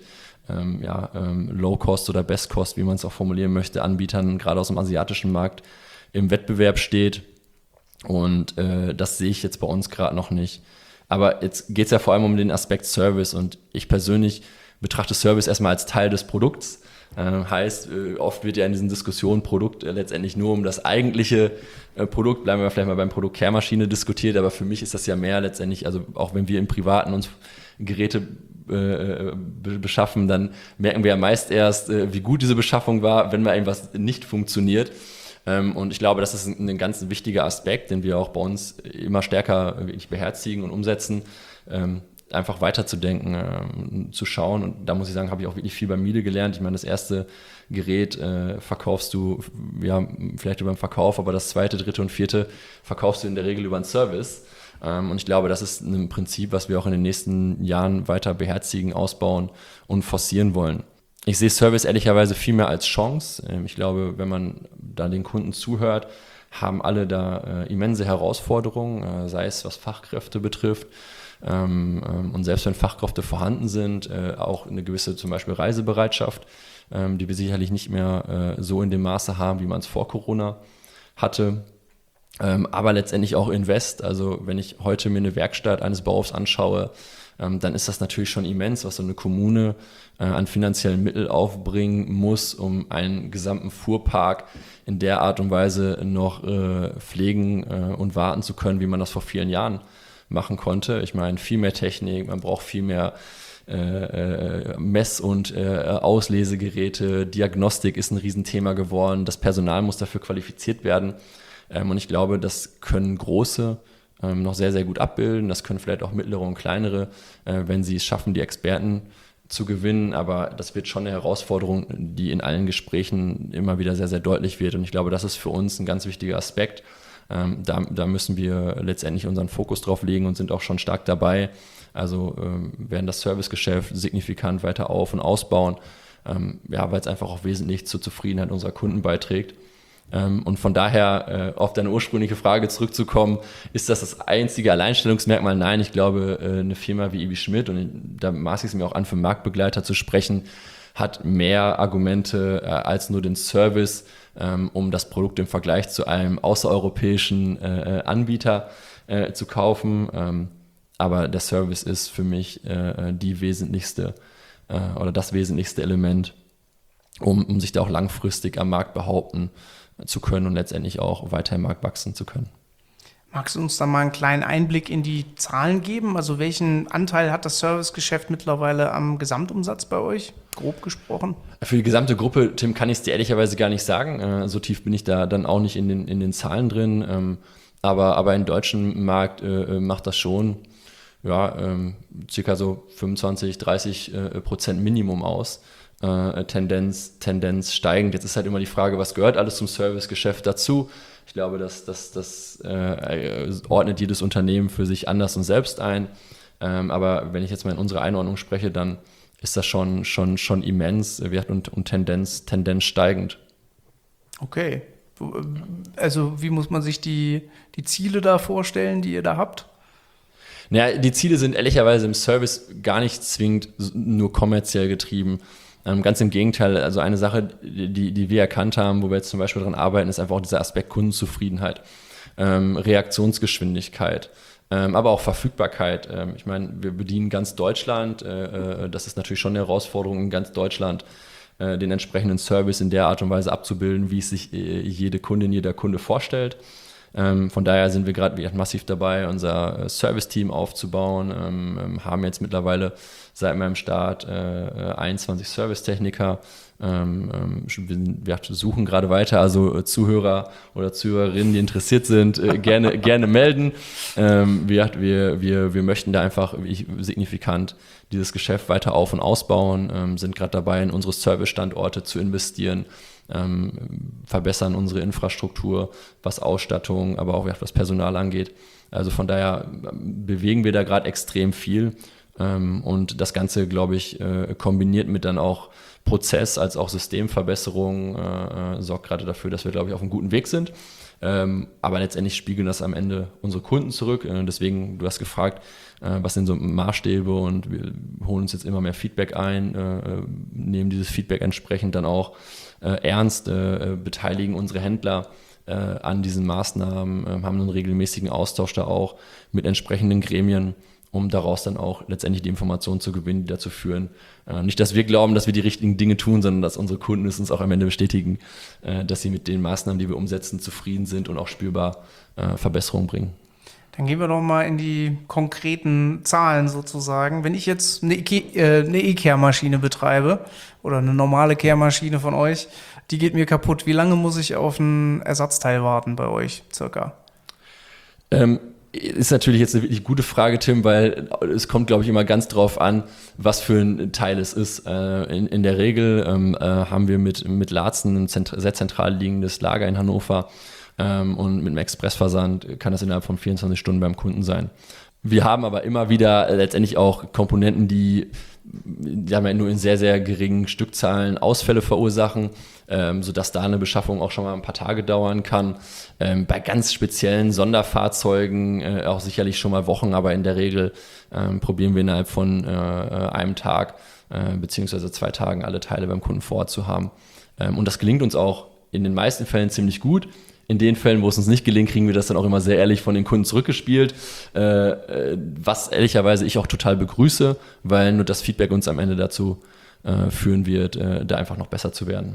Low-Cost oder Best-Cost, wie man es auch formulieren möchte, Anbietern gerade aus dem asiatischen Markt im Wettbewerb steht. Und das sehe ich jetzt bei uns gerade noch nicht. Aber jetzt geht es ja vor allem um den Aspekt Service und ich persönlich betrachte Service erstmal als Teil des Produkts. Heißt, oft wird ja in diesen Diskussionen Produkt letztendlich nur um das eigentliche Produkt, bleiben wir vielleicht mal beim Produkt Kehrmaschine diskutiert, aber für mich ist das ja mehr letztendlich, also auch wenn wir im Privaten uns Geräte beschaffen, dann merken wir ja meist erst, wie gut diese Beschaffung war, wenn mal irgendwas nicht funktioniert. Und ich glaube, das ist ein ganz wichtiger Aspekt, den wir auch bei uns immer stärker wirklich beherzigen und umsetzen, einfach weiterzudenken, zu schauen. Und da muss ich sagen, habe ich auch wirklich viel bei Miele gelernt. Ich meine, das erste Gerät verkaufst du ja vielleicht über den Verkauf, aber das zweite, dritte und vierte verkaufst du in der Regel über einen Service. Und ich glaube, das ist ein Prinzip, was wir auch in den nächsten Jahren weiter beherzigen, ausbauen und forcieren wollen. Ich sehe Service ehrlicherweise viel mehr als Chance. Ich glaube, wenn man da den Kunden zuhört, haben alle da immense Herausforderungen, sei es was Fachkräfte betrifft. Und selbst wenn Fachkräfte vorhanden sind, auch eine gewisse zum Beispiel Reisebereitschaft, die wir sicherlich nicht mehr so in dem Maße haben, wie man es vor Corona hatte. Aber letztendlich auch Invest. Also wenn ich heute mir eine Werkstatt eines Bauhofs anschaue, dann ist das natürlich schon immens, was so eine Kommune an finanziellen Mitteln aufbringen muss, um einen gesamten Fuhrpark in der Art und Weise noch pflegen und warten zu können, wie man das vor vielen Jahren machen konnte. Ich meine, viel mehr Technik, man braucht viel mehr Mess- und Auslesegeräte, Diagnostik ist ein Riesenthema geworden, das Personal muss dafür qualifiziert werden. Und ich glaube, das können große noch sehr, sehr gut abbilden. Das können vielleicht auch mittlere und kleinere, wenn sie es schaffen, die Experten zu gewinnen. Aber das wird schon eine Herausforderung, die in allen Gesprächen immer wieder sehr, sehr deutlich wird. Und ich glaube, das ist für uns ein ganz wichtiger Aspekt. Da müssen wir letztendlich unseren Fokus drauf legen und sind auch schon stark dabei. Also werden das Servicegeschäft signifikant weiter auf- und ausbauen, weil es einfach auch wesentlich zur Zufriedenheit unserer Kunden beiträgt. Und von daher, auf deine ursprüngliche Frage zurückzukommen, ist das einzige Alleinstellungsmerkmal? Nein, ich glaube, eine Firma wie IBI Schmidt, und da maße ich es mir auch an, für Marktbegleiter zu sprechen, hat mehr Argumente als nur den Service, um das Produkt im Vergleich zu einem außereuropäischen Anbieter zu kaufen. Aber der Service ist für mich die wesentlichste oder das wesentlichste Element, um sich da auch langfristig am Markt behaupten zu können und letztendlich auch weiter im Markt wachsen zu können. Magst du uns da mal einen kleinen Einblick in die Zahlen geben? Also welchen Anteil hat das Servicegeschäft mittlerweile am Gesamtumsatz bei euch, grob gesprochen? Für die gesamte Gruppe, Tim, kann ich es dir ehrlicherweise gar nicht sagen. So tief bin ich da dann auch nicht in den Zahlen drin. Aber im deutschen Markt macht das schon circa so 25-30% Minimum aus. Tendenz steigend. Jetzt ist halt immer die Frage, was gehört alles zum Servicegeschäft dazu? Ich glaube, das ordnet jedes Unternehmen für sich anders und selbst ein. Aber wenn ich jetzt mal in unsere Einordnung spreche, dann ist das schon immens und Tendenz steigend. Okay. Also wie muss man sich die Ziele da vorstellen, die ihr da habt? Naja, die Ziele sind ehrlicherweise im Service gar nicht zwingend nur kommerziell getrieben. Ganz im Gegenteil, also eine Sache, die wir erkannt haben, wo wir jetzt zum Beispiel daran arbeiten, ist einfach auch dieser Aspekt Kundenzufriedenheit, Reaktionsgeschwindigkeit, aber auch Verfügbarkeit. Ich meine, wir bedienen ganz Deutschland, das ist natürlich schon eine Herausforderung, in ganz Deutschland den entsprechenden Service in der Art und Weise abzubilden, wie es sich jede Kundin, jeder Kunde vorstellt. Von daher sind wir gerade massiv dabei, unser Service-Team aufzubauen, haben jetzt mittlerweile seit meinem Start 21 Servicetechniker. Wir suchen gerade weiter, also Zuhörer oder Zuhörerinnen, die interessiert sind, gerne melden. Wir möchten da einfach signifikant dieses Geschäft weiter auf- und ausbauen, sind gerade dabei, in unsere Service-Standorte zu investieren, verbessern unsere Infrastruktur, was Ausstattung, aber auch was Personal angeht. Also von daher bewegen wir da gerade extrem viel. Und das Ganze, glaube ich, kombiniert mit dann auch Prozess als auch Systemverbesserung sorgt gerade dafür, dass wir, glaube ich, auf einem guten Weg sind. Aber letztendlich spiegeln das am Ende unsere Kunden zurück. Deswegen, du hast gefragt, was sind so Maßstäbe, und wir holen uns jetzt immer mehr Feedback ein, nehmen dieses Feedback entsprechend dann auch ernst, beteiligen unsere Händler an diesen Maßnahmen, haben einen regelmäßigen Austausch da auch mit entsprechenden Gremien, um daraus dann auch letztendlich die Informationen zu gewinnen, die dazu führen. Nicht, dass wir glauben, dass wir die richtigen Dinge tun, sondern dass unsere Kunden es uns auch am Ende bestätigen, dass sie mit den Maßnahmen, die wir umsetzen, zufrieden sind und auch spürbar Verbesserungen bringen. Dann gehen wir doch mal in die konkreten Zahlen sozusagen. Wenn ich jetzt eine E-Kehrmaschine betreibe oder eine normale Kehrmaschine von euch, die geht mir kaputt. Wie lange muss ich auf ein Ersatzteil warten bei euch circa? Ist natürlich jetzt eine wirklich gute Frage, Tim, weil es kommt, glaube ich, immer ganz drauf an, was für ein Teil es ist. In der Regel haben wir mit Laatzen ein sehr zentral liegendes Lager in Hannover, und mit einem Expressversand kann das innerhalb von 24 Stunden beim Kunden sein. Wir haben aber immer wieder letztendlich auch Komponenten, die haben ja nur in sehr, sehr geringen Stückzahlen Ausfälle verursachen, sodass da eine Beschaffung auch schon mal ein paar Tage dauern kann. Bei ganz speziellen Sonderfahrzeugen auch sicherlich schon mal Wochen, aber in der Regel probieren wir innerhalb von einem Tag beziehungsweise 2 Tagen alle Teile beim Kunden vor Ort zu haben. Und das gelingt uns auch in den meisten Fällen ziemlich gut. In den Fällen, wo es uns nicht gelingt, kriegen wir das dann auch immer sehr ehrlich von den Kunden zurückgespielt, was ehrlicherweise ich auch total begrüße, weil nur das Feedback uns am Ende dazu führen wird, da einfach noch besser zu werden.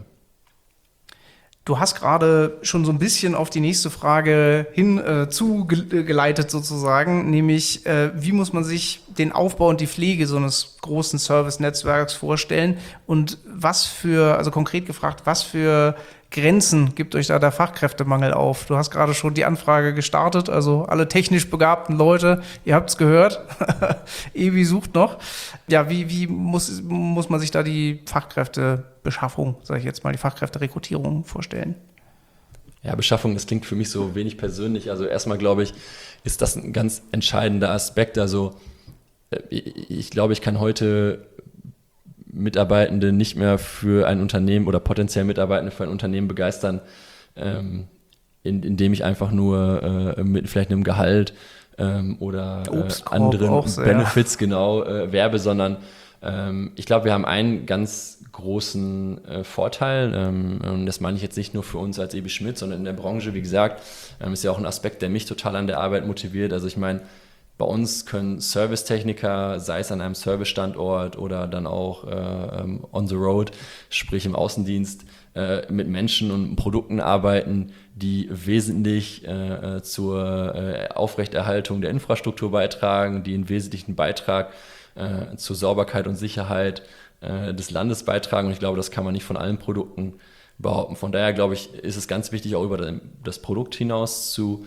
Du hast gerade schon so ein bisschen auf die nächste Frage hin zugeleitet sozusagen, nämlich wie muss man sich den Aufbau und die Pflege so eines großen Service-Netzwerks vorstellen und also konkret gefragt, was für Grenzen gibt euch da der Fachkräftemangel auf? Du hast gerade schon die Anfrage gestartet, also alle technisch begabten Leute, ihr habt es gehört, EWI sucht noch. Ja, wie muss man sich da die Fachkräftebeschaffung, sage ich jetzt mal, die Fachkräfterekrutierung vorstellen? Ja, Beschaffung, das klingt für mich so wenig persönlich. Also erstmal, glaube ich, ist das ein ganz entscheidender Aspekt. Also ich glaube, ich kann heute Mitarbeitende nicht mehr für ein Unternehmen oder potenziell Mitarbeitende für ein Unternehmen begeistern, indem ich einfach nur mit vielleicht einem Gehalt oder anderen Benefits werbe, sondern ich glaube, wir haben einen ganz großen Vorteil, und das meine ich jetzt nicht nur für uns als EB Schmidt, sondern in der Branche, wie gesagt, ist ja auch ein Aspekt, der mich total an der Arbeit motiviert. Also ich meine, bei uns können Servicetechniker, sei es an einem Servicestandort oder dann auch on the road, sprich im Außendienst, mit Menschen und Produkten arbeiten, die wesentlich zur Aufrechterhaltung der Infrastruktur beitragen, die einen wesentlichen Beitrag zur Sauberkeit und Sicherheit des Landes beitragen. Und ich glaube, das kann man nicht von allen Produkten behaupten. Von daher, glaube ich, ist es ganz wichtig, auch über das Produkt hinaus zu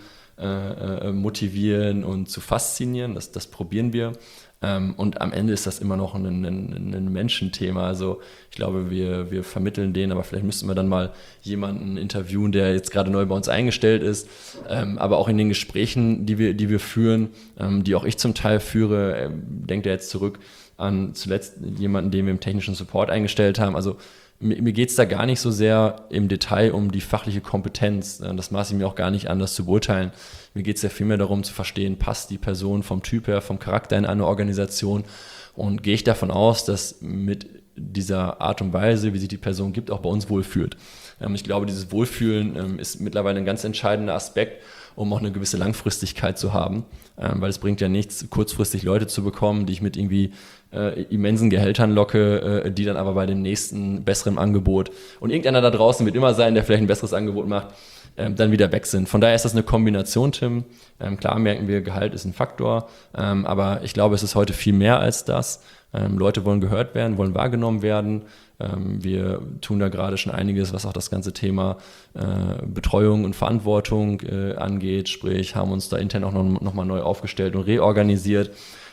motivieren und zu faszinieren. Das probieren wir. Und am Ende ist das immer noch ein Menschenthema. Also ich glaube, wir vermitteln den, aber vielleicht müssten wir dann mal jemanden interviewen, der jetzt gerade neu bei uns eingestellt ist. Aber auch in den Gesprächen, die wir führen, die auch ich zum Teil führe, denkt er jetzt zurück an zuletzt jemanden, den wir im technischen Support eingestellt haben. Also mir geht es da gar nicht so sehr im Detail um die fachliche Kompetenz. Das maße ich mir auch gar nicht an, das zu beurteilen. Mir geht es ja vielmehr darum zu verstehen, passt die Person vom Typ her, vom Charakter in eine Organisation, und gehe ich davon aus, dass mit dieser Art und Weise, wie sich die Person gibt, auch bei uns wohlfühlt. Ich glaube, dieses Wohlfühlen ist mittlerweile ein ganz entscheidender Aspekt, um auch eine gewisse Langfristigkeit zu haben, weil es bringt ja nichts, kurzfristig Leute zu bekommen, die ich mit irgendwie immensen Gehältern locke, die dann aber bei dem nächsten besseren Angebot, und irgendeiner da draußen wird immer sein, der vielleicht ein besseres Angebot macht, dann wieder weg sind. Von daher ist das eine Kombination, Tim. Klar merken wir, Gehalt ist ein Faktor, aber ich glaube, es ist heute viel mehr als das. Leute wollen gehört werden, wollen wahrgenommen werden. Wir tun da gerade schon einiges, was auch das ganze Thema Betreuung und Verantwortung angeht, sprich haben uns da intern auch noch mal neu aufgestellt und reorganisiert.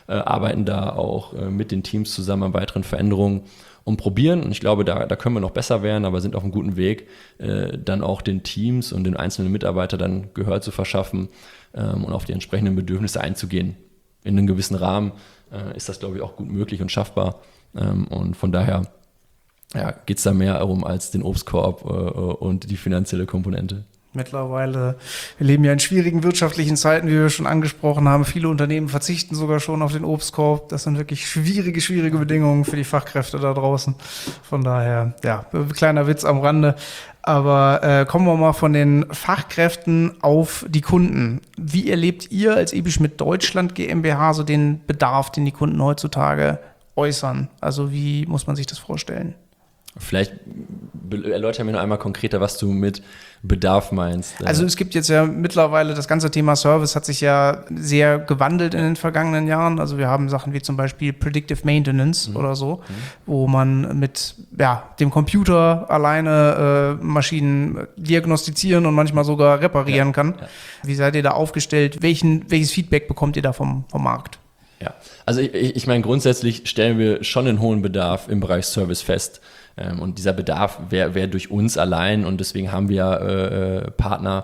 arbeiten da auch mit den Teams zusammen an weiteren Veränderungen und probieren. Und ich glaube, da können wir noch besser werden, aber sind auf einem guten Weg, dann auch den Teams und den einzelnen Mitarbeitern dann Gehör zu verschaffen und auf die entsprechenden Bedürfnisse einzugehen. In einem gewissen Rahmen ist das, glaube ich, auch gut möglich und schaffbar. Und von daher geht es da mehr darum als den Obstkorb und die finanzielle Komponente. Mittlerweile, wir leben ja in schwierigen wirtschaftlichen Zeiten, wie wir schon angesprochen haben. Viele Unternehmen verzichten sogar schon auf den Obstkorb. Das sind wirklich schwierige Bedingungen für die Fachkräfte da draußen. Von daher, kleiner Witz am Rande. Aber kommen wir mal von den Fachkräften auf die Kunden. Wie erlebt ihr als eBischmidt Deutschland GmbH so den Bedarf, den die Kunden heutzutage äußern? Also wie muss man sich das vorstellen? Vielleicht erläuter mir noch einmal konkreter, was du mit Bedarf meinst. Also es gibt jetzt ja mittlerweile, das ganze Thema Service hat sich ja sehr gewandelt in den vergangenen Jahren. Also wir haben Sachen wie zum Beispiel Predictive Maintenance oder so, wo man mit dem Computer alleine Maschinen diagnostizieren und manchmal sogar reparieren kann. Ja. Wie seid ihr da aufgestellt? Welches Feedback bekommt ihr da vom Markt? Ja, also ich meine, grundsätzlich stellen wir schon einen hohen Bedarf im Bereich Service fest. Und dieser Bedarf wäre durch uns allein und deswegen haben wir Partner,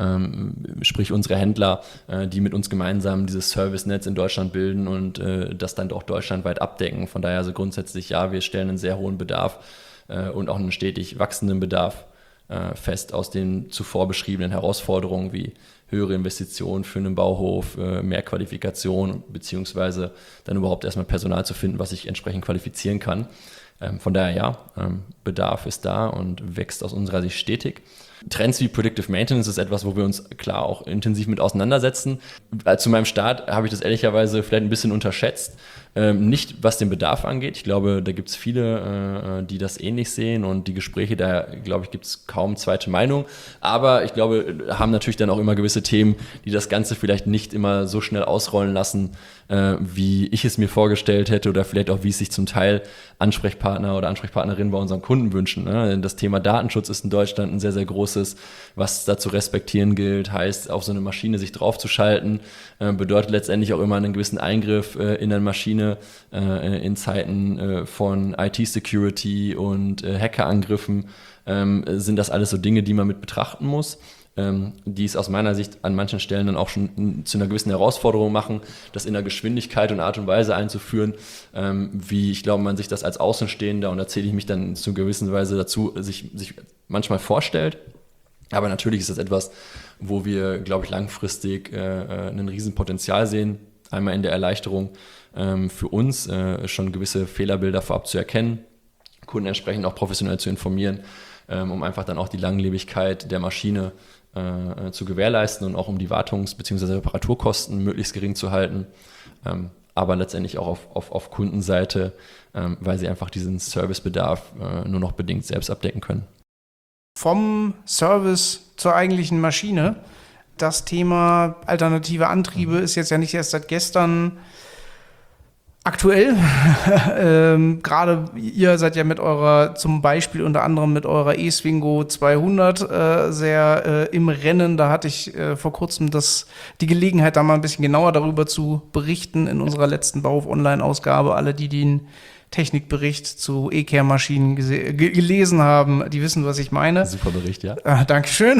sprich unsere Händler, die mit uns gemeinsam dieses Service-Netz in Deutschland bilden und das dann auch deutschlandweit abdecken. Von daher also grundsätzlich wir stellen einen sehr hohen Bedarf und auch einen stetig wachsenden Bedarf fest aus den zuvor beschriebenen Herausforderungen wie höhere Investitionen für einen Bauhof, mehr Qualifikation beziehungsweise dann überhaupt erstmal Personal zu finden, was sich entsprechend qualifizieren kann. Von daher Bedarf ist da und wächst aus unserer Sicht stetig. Trends wie Predictive Maintenance ist etwas, wo wir uns klar auch intensiv mit auseinandersetzen. Zu meinem Start habe ich das ehrlicherweise vielleicht ein bisschen unterschätzt. Nicht was den Bedarf angeht. Ich glaube, da gibt es viele, die das ähnlich sehen und die Gespräche, da glaube ich, gibt es kaum zweite Meinung. Aber ich glaube, haben natürlich dann auch immer gewisse Themen, die das Ganze vielleicht nicht immer so schnell ausrollen lassen, wie ich es mir vorgestellt hätte oder vielleicht auch, wie es sich zum Teil Ansprechpartner oder Ansprechpartnerinnen bei unseren Kunden wünschen. Das Thema Datenschutz ist in Deutschland ein sehr, sehr großes, was da zu respektieren gilt, heißt, auf so eine Maschine sich draufzuschalten, bedeutet letztendlich auch immer einen gewissen Eingriff in eine Maschine in Zeiten von IT-Security und Hackerangriffen, sind das alles so Dinge, die man mit betrachten muss. Die es aus meiner Sicht an manchen Stellen dann auch schon zu einer gewissen Herausforderung machen, das in einer Geschwindigkeit und Art und Weise einzuführen, wie ich glaube, man sich das als Außenstehender, und da zähle ich mich dann zu gewissen Weise dazu, sich manchmal vorstellt. Aber natürlich ist das etwas, wo wir, glaube ich, langfristig ein Riesenpotenzial sehen. Einmal in der Erleichterung für uns, schon gewisse Fehlerbilder vorab zu erkennen, Kunden entsprechend auch professionell zu informieren, um einfach dann auch die Langlebigkeit der Maschine zu gewährleisten und auch um die Wartungs- bzw. Reparaturkosten möglichst gering zu halten, aber letztendlich auch auf Kundenseite, weil sie einfach diesen Servicebedarf nur noch bedingt selbst abdecken können. Vom Service zur eigentlichen Maschine. Das Thema alternative Antriebe ist jetzt ja nicht erst seit gestern aktuell. Gerade ihr seid ja zum Beispiel unter anderem mit eurer eSwingo 200 sehr im Rennen. Da hatte ich vor kurzem die Gelegenheit, da mal ein bisschen genauer darüber zu berichten in unserer letzten Bauhof-Online-Ausgabe. Alle, die den Technikbericht zu E-Care-Maschinen gelesen haben, die wissen, was ich meine. Super Bericht, ja. Dankeschön.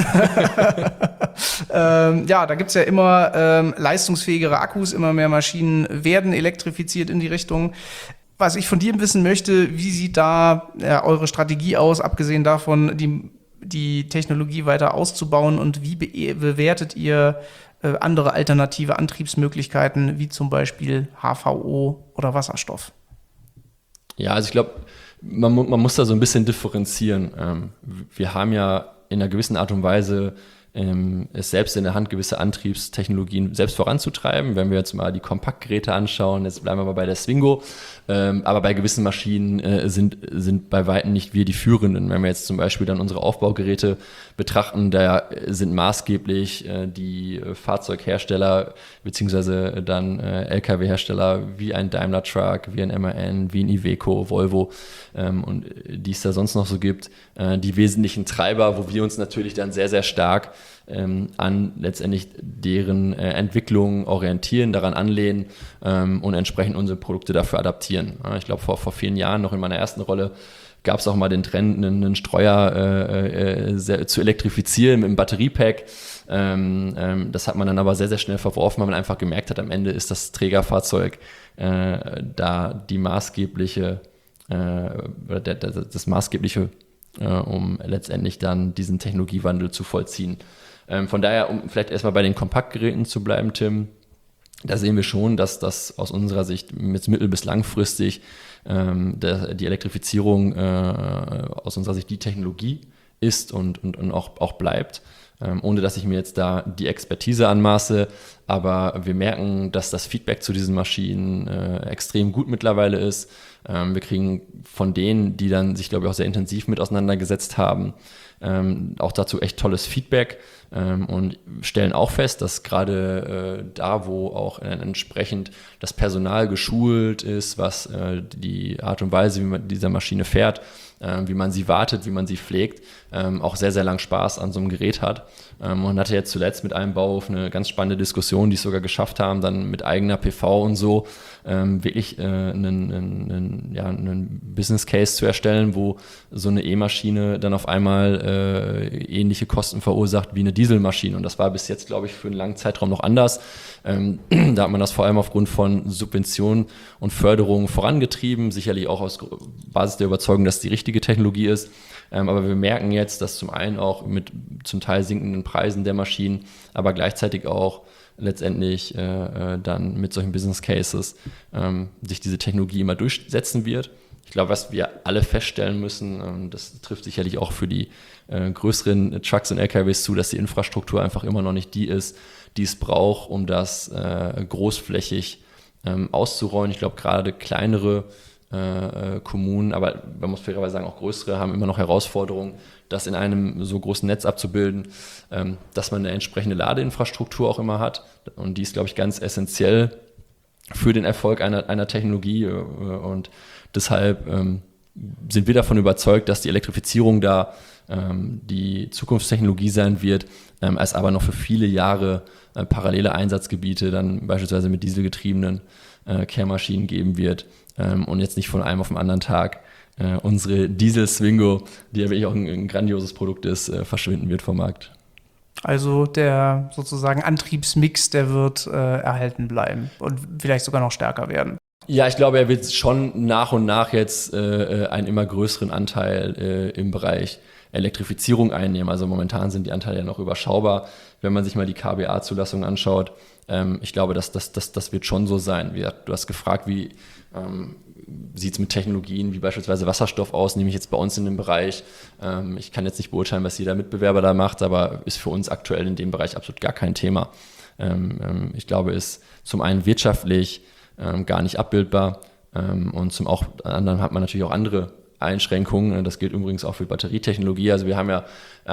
Da gibt es ja immer leistungsfähigere Akkus, immer mehr Maschinen werden elektrifiziert in die Richtung. Was ich von dir wissen möchte, wie sieht da eure Strategie aus, abgesehen davon, die Technologie weiter auszubauen, und wie bewertet ihr andere alternative Antriebsmöglichkeiten, wie zum Beispiel HVO oder Wasserstoff? Ja, also ich glaube, man muss da so ein bisschen differenzieren. Wir haben ja in einer gewissen Art und Weise es selbst in der Hand, gewisse Antriebstechnologien selbst voranzutreiben. Wenn wir jetzt mal die Kompaktgeräte anschauen, jetzt bleiben wir mal bei der Swingo, aber bei gewissen Maschinen sind bei Weitem nicht wir die Führenden. Wenn wir jetzt zum Beispiel dann unsere Aufbaugeräte betrachten, da sind maßgeblich die Fahrzeughersteller beziehungsweise dann Lkw-Hersteller wie ein Daimler Truck, wie ein MAN, wie ein Iveco, Volvo und die es da sonst noch so gibt, die wesentlichen Treiber, wo wir uns natürlich dann sehr, sehr stark an letztendlich deren Entwicklung orientieren, daran anlehnen und entsprechend unsere Produkte dafür adaptieren. Ja, ich glaube, vor vielen Jahren, noch in meiner ersten Rolle, gab es auch mal den Trend, einen Streuer zu elektrifizieren mit einem Batteriepack. Das hat man dann aber sehr, sehr schnell verworfen, weil man einfach gemerkt hat, am Ende ist das Trägerfahrzeug da die maßgebliche, das maßgebliche, um letztendlich dann diesen Technologiewandel zu vollziehen. Von daher, um vielleicht erstmal bei den Kompaktgeräten zu bleiben, Tim, da sehen wir schon, dass das aus unserer Sicht mittel- bis langfristig die Elektrifizierung aus unserer Sicht die Technologie ist und auch bleibt. Ohne dass ich mir jetzt da die Expertise anmaße, aber wir merken, dass das Feedback zu diesen Maschinen extrem gut mittlerweile ist. Wir kriegen von denen, die dann sich, glaube ich, auch sehr intensiv mit auseinandergesetzt haben, auch dazu echt tolles Feedback und stellen auch fest, dass gerade da, wo auch entsprechend das Personal geschult ist, was die Art und Weise, wie man mit dieser Maschine fährt, wie man sie wartet, wie man sie pflegt, auch sehr, sehr lang Spaß an so einem Gerät hat. Und hatte jetzt zuletzt mit einem Bauhof eine ganz spannende Diskussion, die es sogar geschafft haben, dann mit eigener PV und so wirklich einen Business Case zu erstellen, wo so eine E-Maschine dann auf einmal ähnliche Kosten verursacht wie eine Dieselmaschine. Und das war bis jetzt, glaube ich, für einen langen Zeitraum noch anders. Da hat man das vor allem aufgrund von Subventionen und Förderungen vorangetrieben, sicherlich auch aus Basis der Überzeugung, dass die richtige Technologie ist. Aber wir merken jetzt, dass zum einen auch mit zum Teil sinkenden Preisen der Maschinen, aber gleichzeitig auch letztendlich dann mit solchen Business Cases sich diese Technologie immer durchsetzen wird. Ich glaube, was wir alle feststellen müssen, das trifft sicherlich auch für die größeren Trucks und LKWs zu, dass die Infrastruktur einfach immer noch nicht die ist, die es braucht, um das großflächig auszurollen. Ich glaube, gerade kleinere Kommunen, aber man muss fairerweise sagen, auch größere, haben immer noch Herausforderungen, das in einem so großen Netz abzubilden, dass man eine entsprechende Ladeinfrastruktur auch immer hat. Und die ist, glaube ich, ganz essentiell für den Erfolg einer Technologie. Und deshalb sind wir davon überzeugt, dass die Elektrifizierung da die Zukunftstechnologie sein wird, es aber noch für viele Jahre parallele Einsatzgebiete dann beispielsweise mit dieselgetriebenen Kehrmaschinen geben wird und jetzt nicht von einem auf den anderen Tag unsere Diesel-Swingo, die ja wirklich auch ein grandioses Produkt ist, verschwinden wird vom Markt. Also der sozusagen Antriebsmix, der wird erhalten bleiben und vielleicht sogar noch stärker werden. Ja, ich glaube, er wird schon nach und nach jetzt einen immer größeren Anteil im Bereich Elektrifizierung einnehmen. Also momentan sind die Anteile ja noch überschaubar. Wenn man sich mal die KBA-Zulassung anschaut, ich glaube, das wird schon so sein. Du hast gefragt, wie sieht es mit Technologien wie beispielsweise Wasserstoff aus, nehme ich jetzt bei uns in dem Bereich. Ich kann jetzt nicht beurteilen, was jeder Mitbewerber da macht, aber ist für uns aktuell in dem Bereich absolut gar kein Thema. Ich glaube, ist zum einen wirtschaftlich gar nicht abbildbar und zum anderen hat man natürlich auch andere Einschränkungen. Das gilt übrigens auch für Batterietechnologie. Also wir haben ja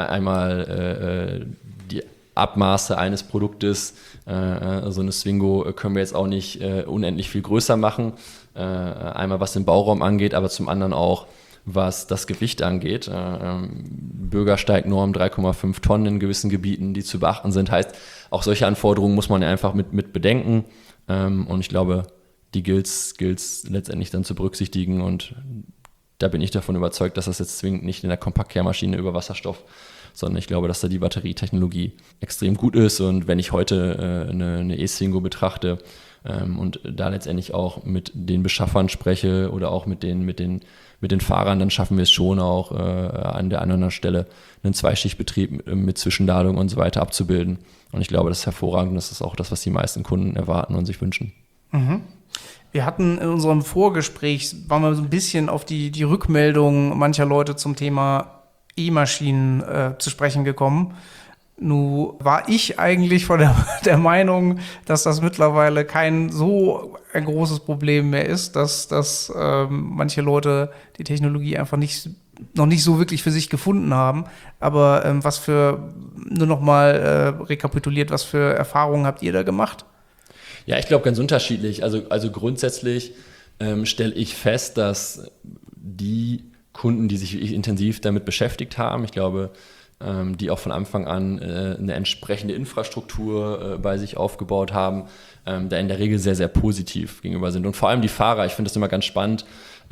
einmal die Abmaße eines Produktes, so eine Swingo können wir jetzt auch nicht unendlich viel größer machen. Einmal was den Bauraum angeht, aber zum anderen auch, was das Gewicht angeht. Bürgersteignorm 3,5 Tonnen in gewissen Gebieten, die zu beachten sind. Heißt, auch solche Anforderungen muss man ja einfach mit bedenken. Und ich glaube, die gilt's letztendlich dann zu berücksichtigen. Und da bin ich davon überzeugt, dass das jetzt zwingend nicht in der Kompaktkehrmaschine über Wasserstoff, sondern ich glaube, dass da die Batterietechnologie extrem gut ist. Und wenn ich heute eine E-Swingo betrachte und da letztendlich auch mit den Beschaffern spreche oder auch mit den Fahrern, dann schaffen wir es schon auch an der anderen Stelle einen Zweischichtbetrieb mit Zwischenladung und so weiter abzubilden. Und ich glaube, das ist hervorragend und das ist auch das, was die meisten Kunden erwarten und sich wünschen. Mhm. Wir hatten in unserem Vorgespräch, waren wir so ein bisschen auf die Rückmeldung mancher Leute zum Thema E-Maschinen zu sprechen gekommen. Nun war ich eigentlich von der Meinung, dass das mittlerweile kein so ein großes Problem mehr ist, dass manche Leute die Technologie einfach noch nicht so wirklich für sich gefunden haben. Aber nur noch mal rekapituliert, was für Erfahrungen habt ihr da gemacht? Ja, ich glaube ganz unterschiedlich. Also grundsätzlich stelle ich fest, dass die Kunden, die sich wirklich intensiv damit beschäftigt haben, ich glaube, die auch von Anfang an eine entsprechende Infrastruktur bei sich aufgebaut haben, da in der Regel sehr, sehr positiv gegenüber sind. Und vor allem die Fahrer, ich finde das immer ganz spannend,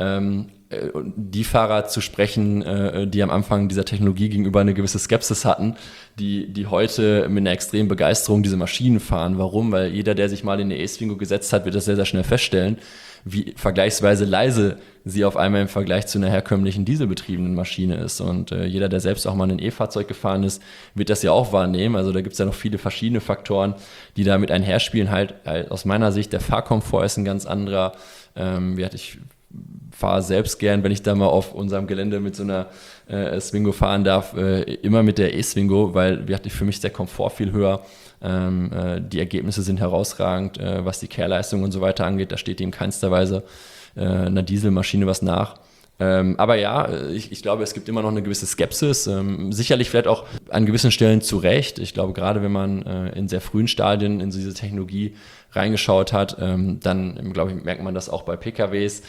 die Fahrer zu sprechen, die am Anfang dieser Technologie gegenüber eine gewisse Skepsis hatten, die heute mit einer extremen Begeisterung diese Maschinen fahren. Warum? Weil jeder, der sich mal in eine E-Swingo gesetzt hat, wird das sehr, sehr schnell feststellen, wie vergleichsweise leise sie auf einmal im Vergleich zu einer herkömmlichen dieselbetriebenen Maschine ist. Und jeder, der selbst auch mal ein E-Fahrzeug gefahren ist, wird das ja auch wahrnehmen. Also da gibt es ja noch viele verschiedene Faktoren, die damit einherspielen. Halt aus meiner Sicht, der Fahrkomfort ist ein ganz anderer. Ich fahre selbst gern, wenn ich da mal auf unserem Gelände mit so einer Swingo fahren darf, immer mit der E-Swingo, weil für mich ist der Komfort viel höher. Die Ergebnisse sind herausragend, was die Kehrleistung und so weiter angeht. Da steht ihm keinster Weise einer Dieselmaschine was nach. Aber ja, ich glaube, es gibt immer noch eine gewisse Skepsis. Sicherlich vielleicht auch an gewissen Stellen zu Recht. Ich glaube, gerade wenn man in sehr frühen Stadien in diese Technologie reingeschaut hat, dann, glaube ich, merkt man das auch bei PKWs.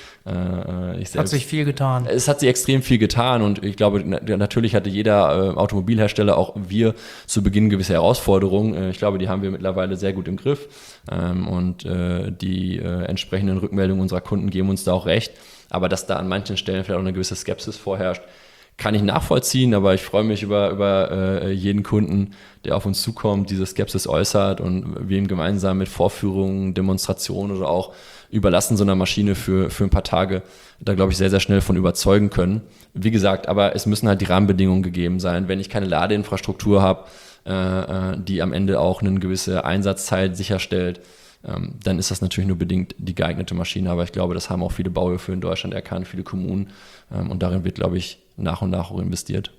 Hat sich viel getan. Es hat sich extrem viel getan und ich glaube, natürlich hatte jeder Automobilhersteller, auch wir, zu Beginn gewisse Herausforderungen. Ich glaube, die haben wir mittlerweile sehr gut im Griff und die entsprechenden Rückmeldungen unserer Kunden geben uns da auch recht. Aber dass da an manchen Stellen vielleicht auch eine gewisse Skepsis vorherrscht, kann ich nachvollziehen, aber ich freue mich über jeden Kunden, der auf uns zukommt, diese Skepsis äußert und wir ihn gemeinsam mit Vorführungen, Demonstrationen oder auch Überlassen so einer Maschine für ein paar Tage da, glaube ich, sehr, sehr schnell von überzeugen können. Wie gesagt, aber es müssen halt die Rahmenbedingungen gegeben sein. Wenn ich keine Ladeinfrastruktur habe, die am Ende auch eine gewisse Einsatzzeit sicherstellt, dann ist das natürlich nur bedingt die geeignete Maschine. Aber ich glaube, das haben auch viele Bauhöfe in Deutschland erkannt, viele Kommunen. Und darin wird, glaube ich, nach und nach auch investiert.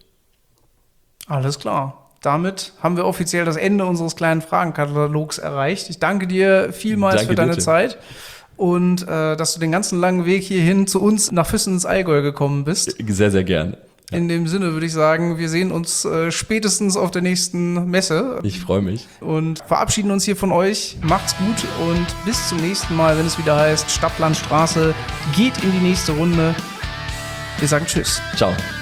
Alles klar. Damit haben wir offiziell das Ende unseres kleinen Fragenkatalogs erreicht. Ich danke dir vielmals für deine Zeit und dass du den ganzen langen Weg hierhin zu uns nach Füssen ins Allgäu gekommen bist. Sehr, sehr gern. Ja. In dem Sinne würde ich sagen, wir sehen uns spätestens auf der nächsten Messe. Ich freue mich. Und verabschieden uns hier von euch. Macht's gut und bis zum nächsten Mal, wenn es wieder heißt Stadt, Land, Straße geht in die nächste Runde. Wir sagen Tschüss. Ciao.